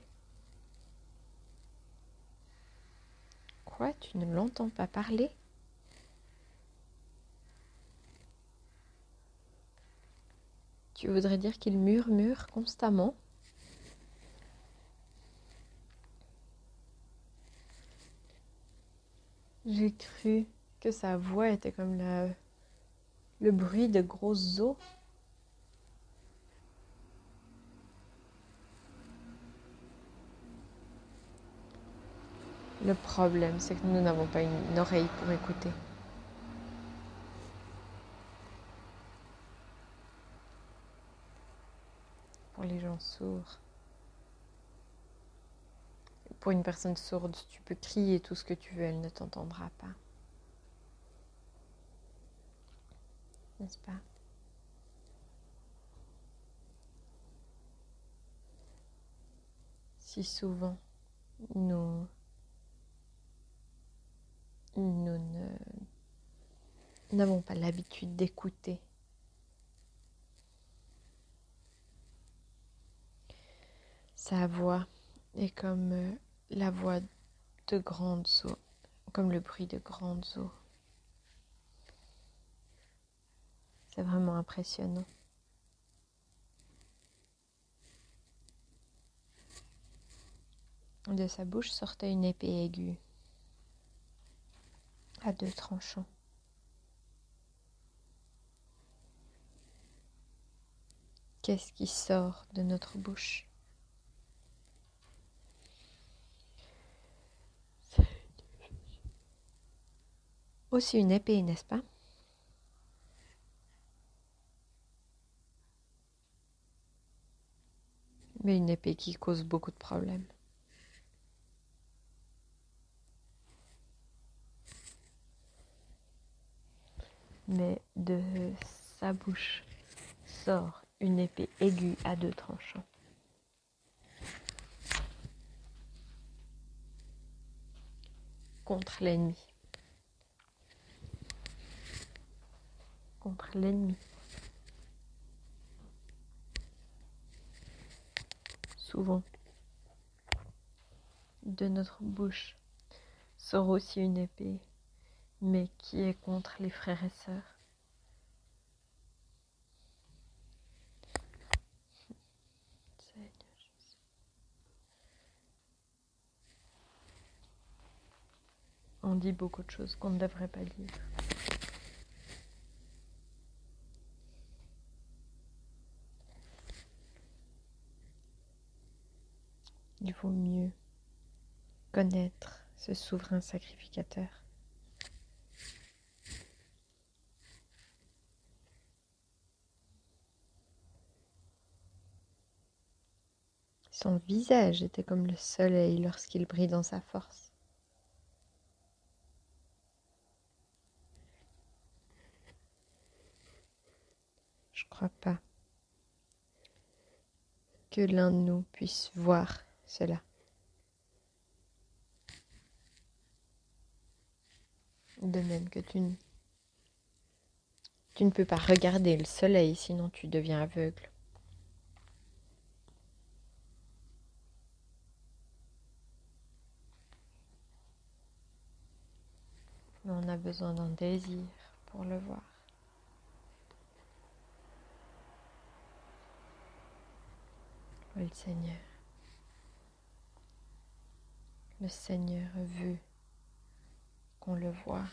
Quoi, tu ne l'entends pas parler? Tu voudrais dire qu'il murmure constamment? J'ai cru que sa voix était comme le bruit de grosses eaux. Le problème, c'est que nous n'avons pas une oreille pour écouter. les gens sourds. Pour une personne sourde, tu peux crier tout ce que tu veux, elle ne t'entendra pas. N'est-ce pas? Si souvent, nous n'avons pas l'habitude d'écouter. Sa voix est comme la voix de grandes eaux, comme le bruit de grandes eaux. C'est vraiment impressionnant. De sa bouche sortait une épée aiguë à 2 tranchants. Qu'est-ce qui sort de notre bouche? Aussi une épée, n'est-ce pas? Mais une épée qui cause beaucoup de problèmes. Mais de sa bouche sort une épée aiguë à 2 tranchants. Contre l'ennemi. Contre l'ennemi. Souvent, de notre bouche sort aussi une épée, mais qui est contre les frères et sœurs. On dit beaucoup de choses qu'on ne devrait pas dire. Il vaut mieux connaître ce souverain sacrificateur. Son visage était comme le soleil lorsqu'il brille dans sa force. Je ne crois pas que l'un de nous puisse voir cela. De même que tu ne peux pas regarder le soleil, sinon tu deviens aveugle. Mais on a besoin d'un désir pour le voir. Oh, le Seigneur. Le Seigneur veut qu'on le voie.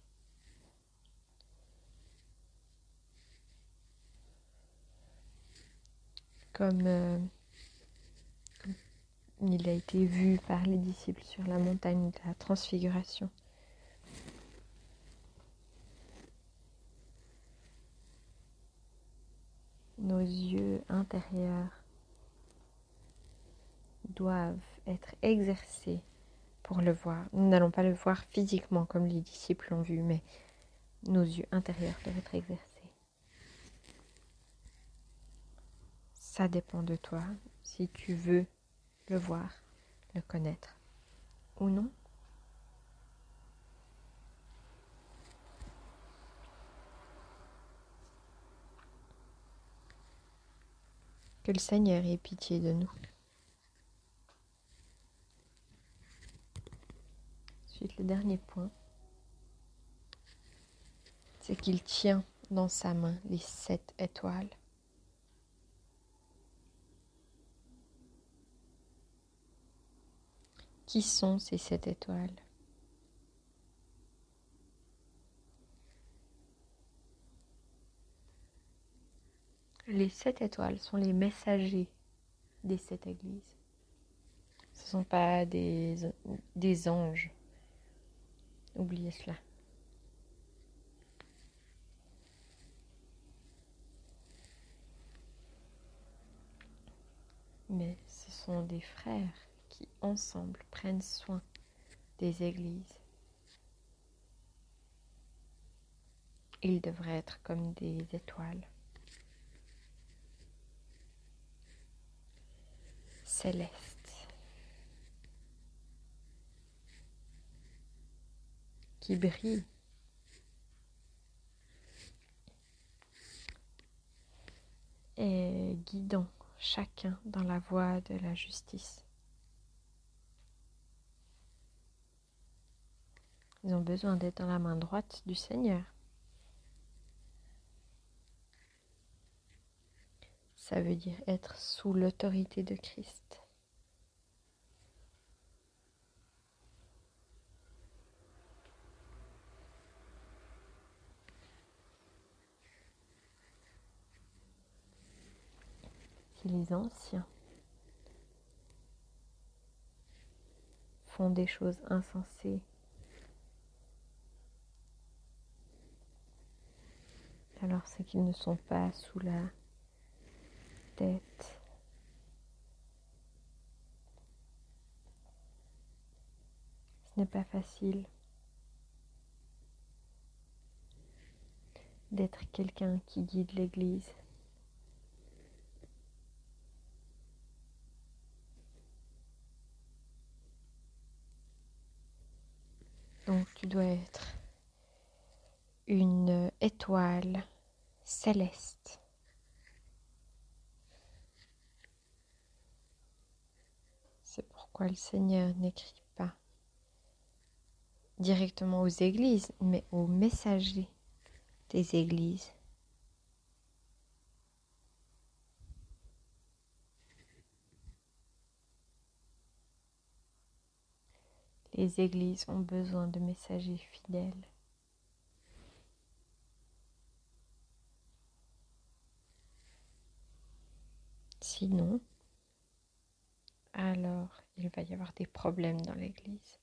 Comme il a été vu par les disciples sur la montagne de la transfiguration. Nos yeux intérieurs doivent être exercés pour le voir. Nous n'allons pas le voir physiquement comme les disciples l'ont vu, mais nos yeux intérieurs doivent être exercés. Ça dépend de toi, si tu veux le voir, le connaître ou non. Que le Seigneur ait pitié de nous. Ensuite, le dernier point, c'est qu'il tient dans sa main les 7 étoiles. Qui sont ces 7 étoiles? Les 7 étoiles sont les messagers des 7 églises. Ce ne sont pas des anges. Oubliez cela. mais ce sont des frères qui ensemble prennent soin des églises. Ils devraient être comme des étoiles célestes qui brillent et guidant chacun dans la voie de la justice. Ils ont besoin d'être dans la main droite du Seigneur. Ça veut dire être sous l'autorité de Christ. Si les anciens font des choses insensées, alors c'est qu'ils ne sont pas sous la tête ce n'est pas facile d'être quelqu'un qui guide l'Église. Donc tu dois être une étoile céleste. C'est pourquoi le Seigneur n'écrit pas directement aux églises, mais aux messagers des églises. Les églises ont besoin de messagers fidèles. Sinon, alors il va y avoir des problèmes dans l'Église.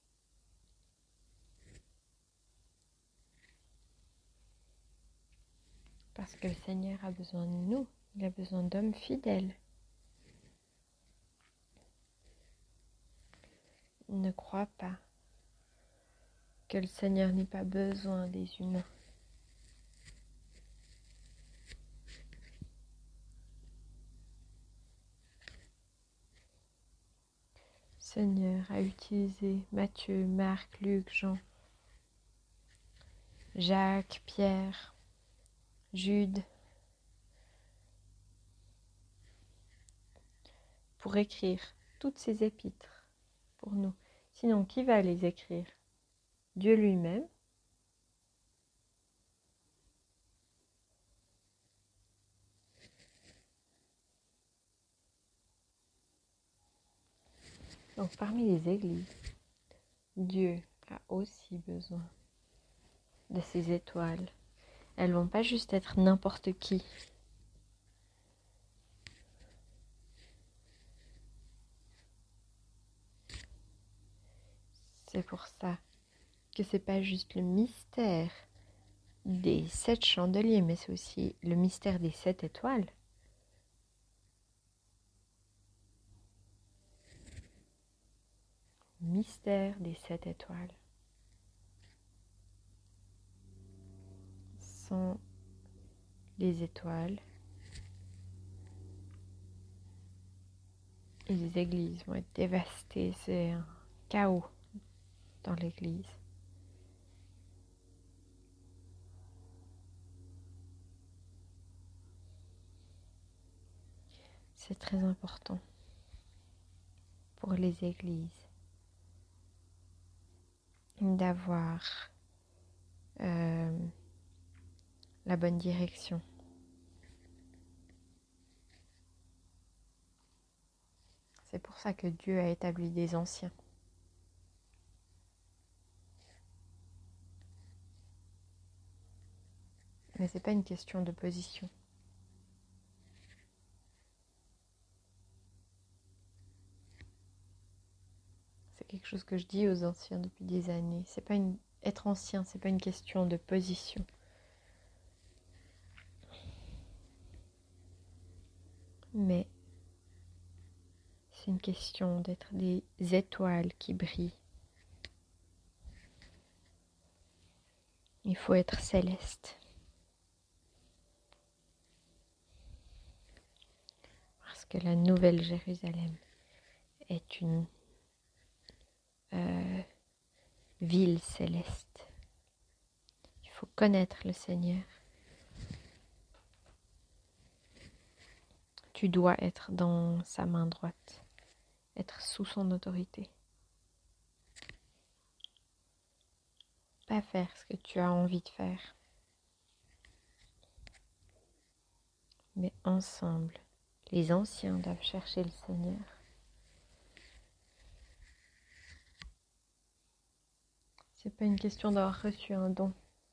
Parce que le Seigneur a besoin de nous, il a besoin d'hommes fidèles. Ne crois pas que le Seigneur n'ait pas besoin des humains. Le Seigneur a utilisé Matthieu, Marc, Luc, Jean, Jacques, Pierre, Jude pour écrire toutes ces épîtres pour nous. Sinon, qui va les écrire? Dieu lui-même. Donc parmi les églises, Dieu a aussi besoin de ces étoiles. Elles vont pas juste être n'importe qui. C'est pour ça que c'est pas juste le mystère des 7 chandeliers, mais c'est aussi le mystère des 7 étoiles. Mystère des 7 étoiles. Sans les étoiles, et les églises vont être dévastées. C'est un chaos dans l'église. C'est très important pour les églises d'avoir la bonne direction. C'est pour ça que Dieu a établi des anciens. Mais c'est pas une question de position. C'est quelque chose que je dis aux anciens depuis des années. C'est pas être ancien, c'est pas une question de position. Mais C'est une question d'être des étoiles qui brillent. Il faut être céleste. Parce que la Nouvelle Jérusalem est une ville céleste. Il faut connaître le Seigneur. Tu dois être dans sa main droite, être sous son autorité. Pas faire ce que tu as envie de faire, mais ensemble, les anciens doivent chercher le Seigneur. C'est pas une question d'avoir reçu un don,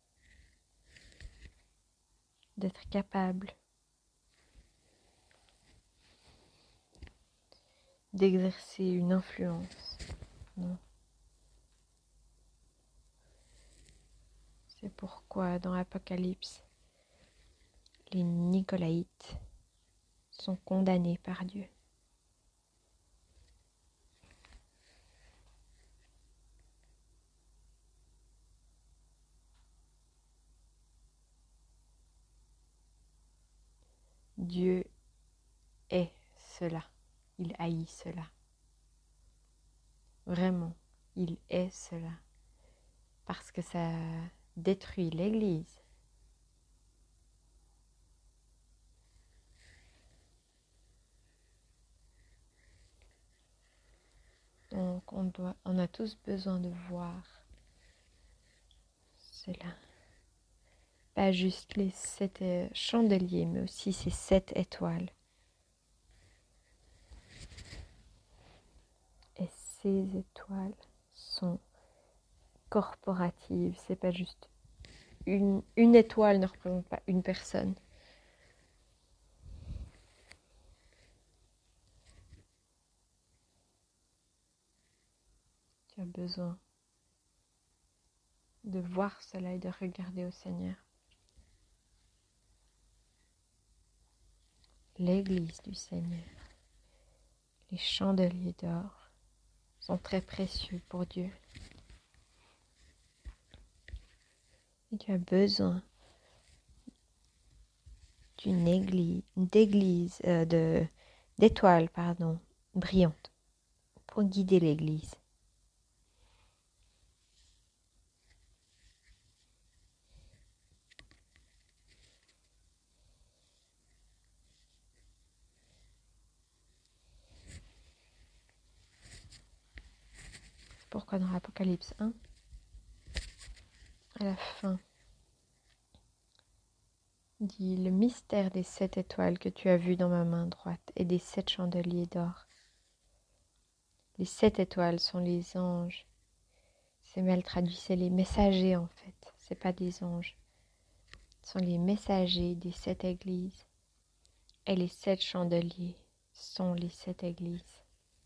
d'être capable d'exercer une influence. Non. C'est pourquoi dans l'Apocalypse, les Nicolaïtes sont condamnés par Dieu. Dieu est cela. Il haït cela. Vraiment, il est cela. Parce que ça détruit l'Église. Donc on a tous besoin de voir cela. Pas juste les 7 chandeliers, mais aussi ces 7 étoiles. Et ces étoiles sont corporatives. C'est pas juste une étoile ne représente pas une personne. Tu as besoin de voir cela et de regarder au Seigneur. L'Église du Seigneur, les chandeliers d'or sont très précieux pour Dieu. Et tu as besoin d'une d'étoiles, brillantes pour guider l'Église. C'est pourquoi dans l'Apocalypse 1, à la fin, il dit le mystère des 7 étoiles que tu as vues dans ma main droite et des 7 chandeliers d'or. Les 7 étoiles sont les anges. C'est mal traduit, c'est les messagers en fait. C'est pas des anges. Ce sont les messagers des 7 églises. Et les 7 chandeliers sont les 7 églises.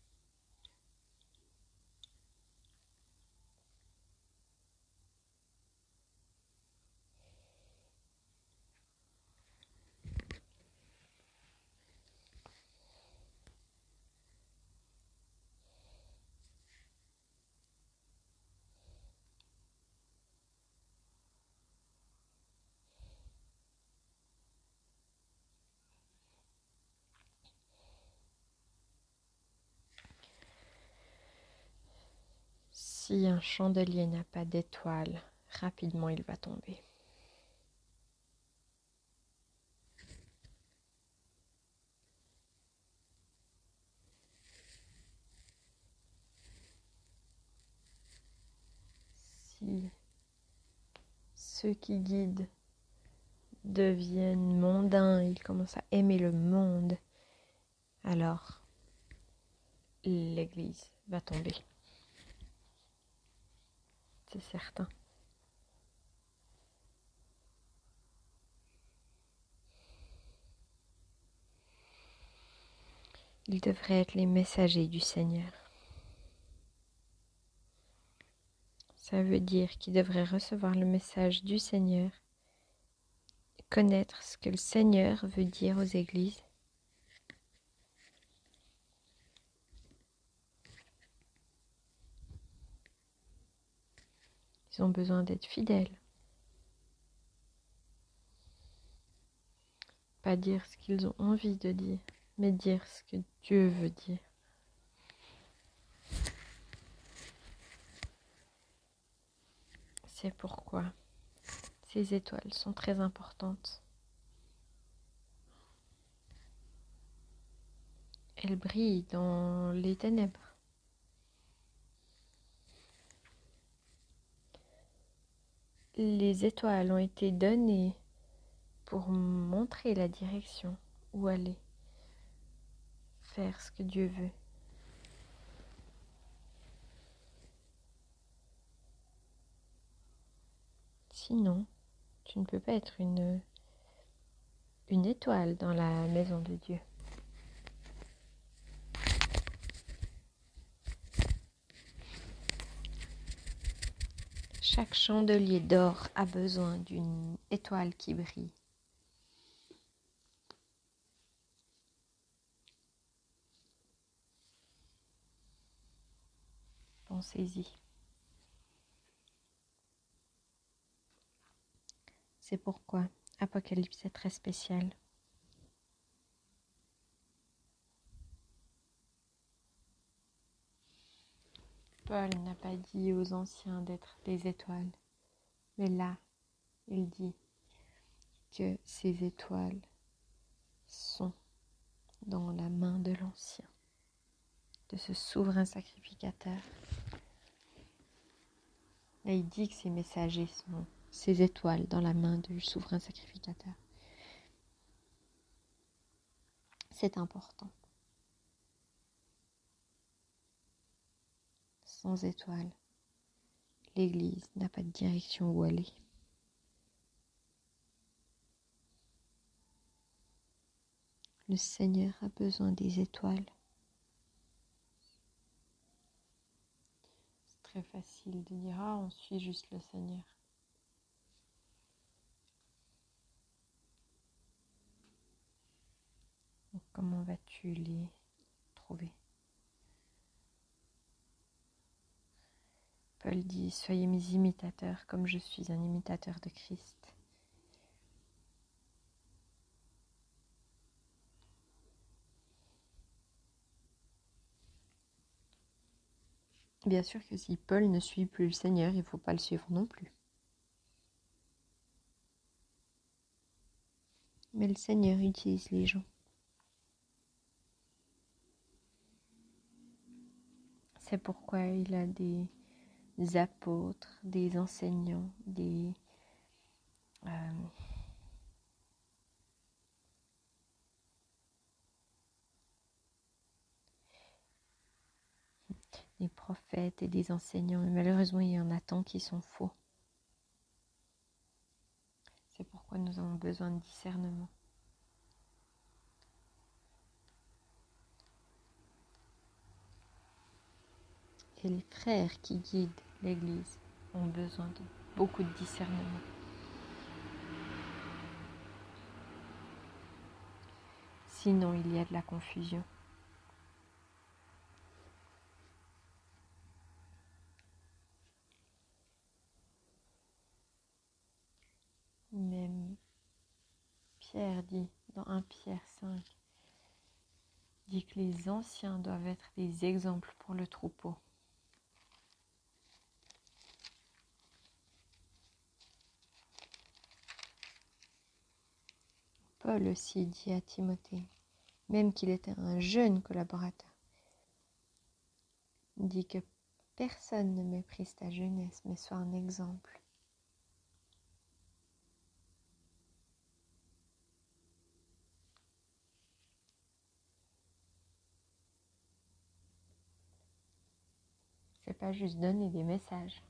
Si un chandelier n'a pas d'étoile, rapidement il va tomber. Si ceux qui guident deviennent mondains, ils commencent à aimer le monde, alors l'Église va tomber. C'est certain. Ils devraient être les messagers du Seigneur. Ça veut dire qu'ils devraient recevoir le message du Seigneur, connaître ce que le Seigneur veut dire aux églises, Ils ont besoin d'être fidèles. Pas dire ce qu'ils ont envie de dire, mais dire ce que Dieu veut dire. C'est pourquoi ces étoiles sont très importantes. Elles brillent dans les ténèbres. Les étoiles ont été données pour montrer la direction où aller, faire ce que Dieu veut. Sinon, tu ne peux pas être une étoile dans la maison de Dieu. Chaque chandelier d'or a besoin d'une étoile qui brille. Pensez-y. C'est pourquoi Apocalypse est très spécial. Paul n'a pas dit aux anciens d'être des étoiles, mais là, il dit que ces étoiles sont dans la main de l'Ancien, de ce souverain sacrificateur. Et il dit que ces messagers sont ces étoiles dans la main du souverain sacrificateur. C'est important. Sans étoiles, l'Église n'a pas de direction où aller. Le Seigneur a besoin des étoiles. C'est très facile de dire « Ah, on suit juste le Seigneur ». Donc, comment vas-tu les trouver ? Paul dit « Soyez mes imitateurs comme je suis un imitateur de Christ ». Bien sûr que si Paul ne suit plus le Seigneur, il ne faut pas le suivre non plus. Mais le Seigneur utilise les gens. C'est pourquoi il a des apôtres, des enseignants, des prophètes et des enseignants. Mais malheureusement, il y en a tant qui sont faux. C'est pourquoi nous avons besoin de discernement. Et les frères qui guident l'Église ont besoin de beaucoup de discernement. Sinon, il y a de la confusion. Même Pierre dit, dans 1 Pierre 5, dit que les anciens doivent être des exemples pour le troupeau. Paul aussi dit à Timothée, même qu'il était un jeune collaborateur, dit que personne ne méprise ta jeunesse, mais sois un exemple. C'est pas juste donner des messages.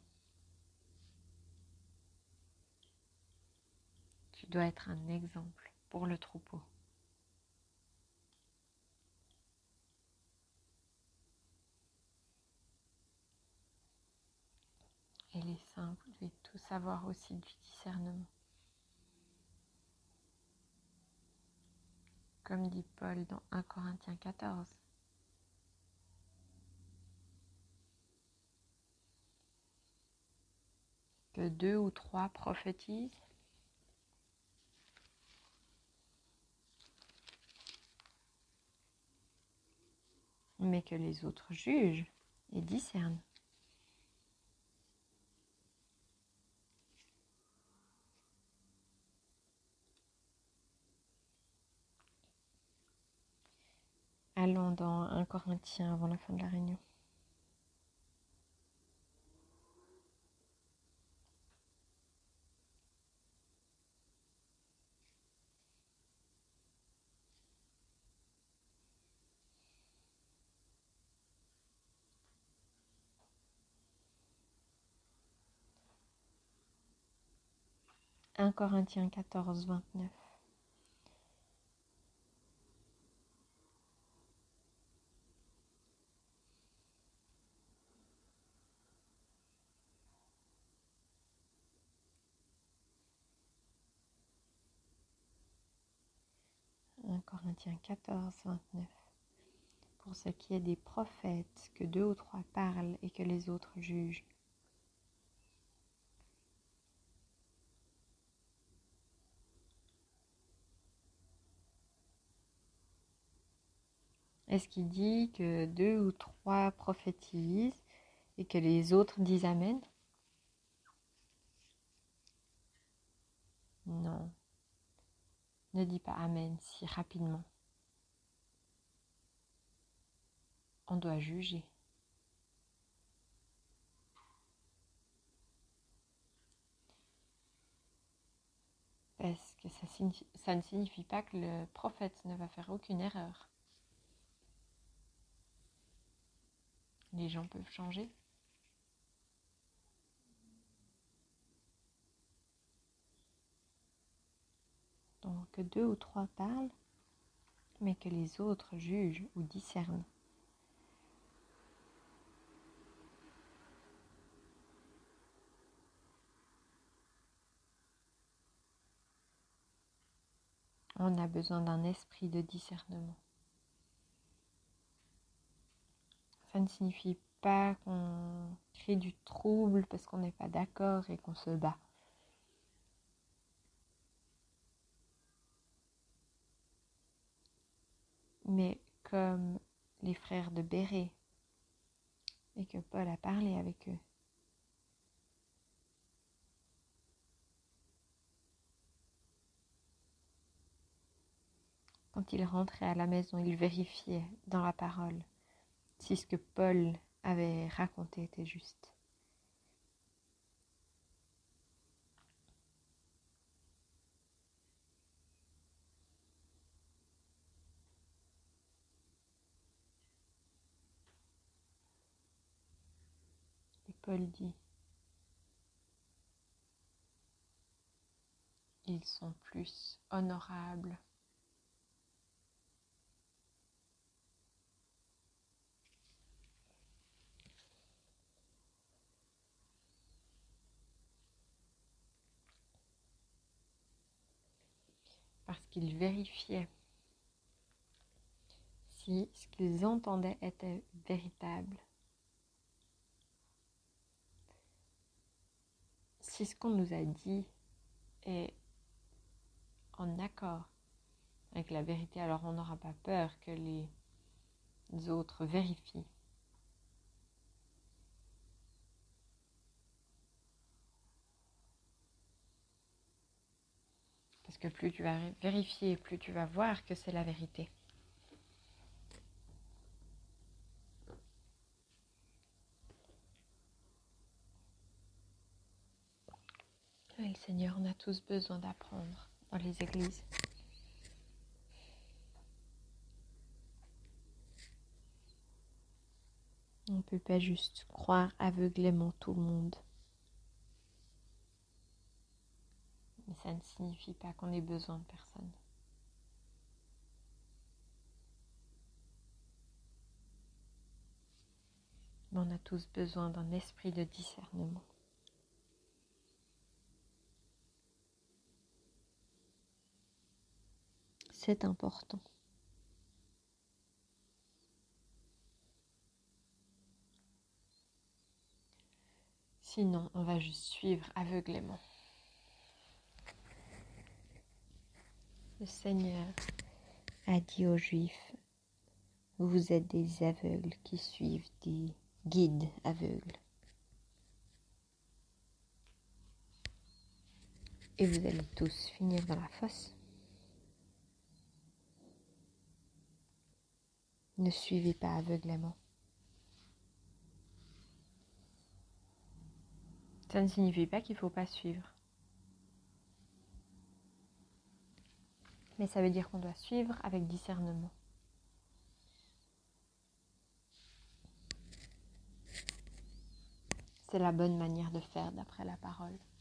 Tu dois être un exemple pour le troupeau. Et les saints, vous devez tous avoir aussi du discernement. Comme dit Paul dans 1 Corinthiens 14. que 2 ou 3 prophétisent, mais que les autres jugent et discernent. Allons dans 1 Corinthiens avant la fin de la réunion. « 1 Corinthiens 14, 29. « 1 Corinthiens 14, 29. Pour ce qui est des prophètes, que 2 ou 3 parlent et que les autres jugent. » Est-ce qu'il dit que 2 ou 3 prophétisent et que les autres disent Amen? Non. Ne dis pas Amen si rapidement. On doit juger. Parce que ça ne signifie pas que le prophète ne va faire aucune erreur. Les gens peuvent changer. Donc que 2 ou 3 parlent, mais que les autres jugent ou discernent. On a besoin d'un esprit de discernement. Ça ne signifie pas qu'on crée du trouble parce qu'on n'est pas d'accord et qu'on se bat. Mais comme les frères de Bérée, et que Paul a parlé avec eux, quand il rentrait à la maison, il vérifiait dans la parole si ce que Paul avait raconté était juste. Et Paul dit, ils sont plus honorables parce qu'ils vérifiaient si ce qu'ils entendaient était véritable. Si ce qu'on nous a dit est en accord avec la vérité, alors on n'aura pas peur que les autres vérifient. Parce que plus tu vas vérifier, plus tu vas voir que c'est la vérité. Et le Seigneur, on a tous besoin d'apprendre dans les églises. On ne peut pas juste croire aveuglément tout le monde. Mais ça ne signifie pas qu'on ait besoin de personne. Mais on a tous besoin d'un esprit de discernement. C'est important. sinon on va juste suivre aveuglément. Le Seigneur a dit aux Juifs, vous êtes des aveugles qui suivent des guides aveugles. Et vous allez tous finir dans la fosse. Ne suivez pas aveuglément. Ça ne signifie pas qu'il ne faut pas suivre. Mais ça veut dire qu'on doit suivre avec discernement. C'est la bonne manière de faire d'après la parole.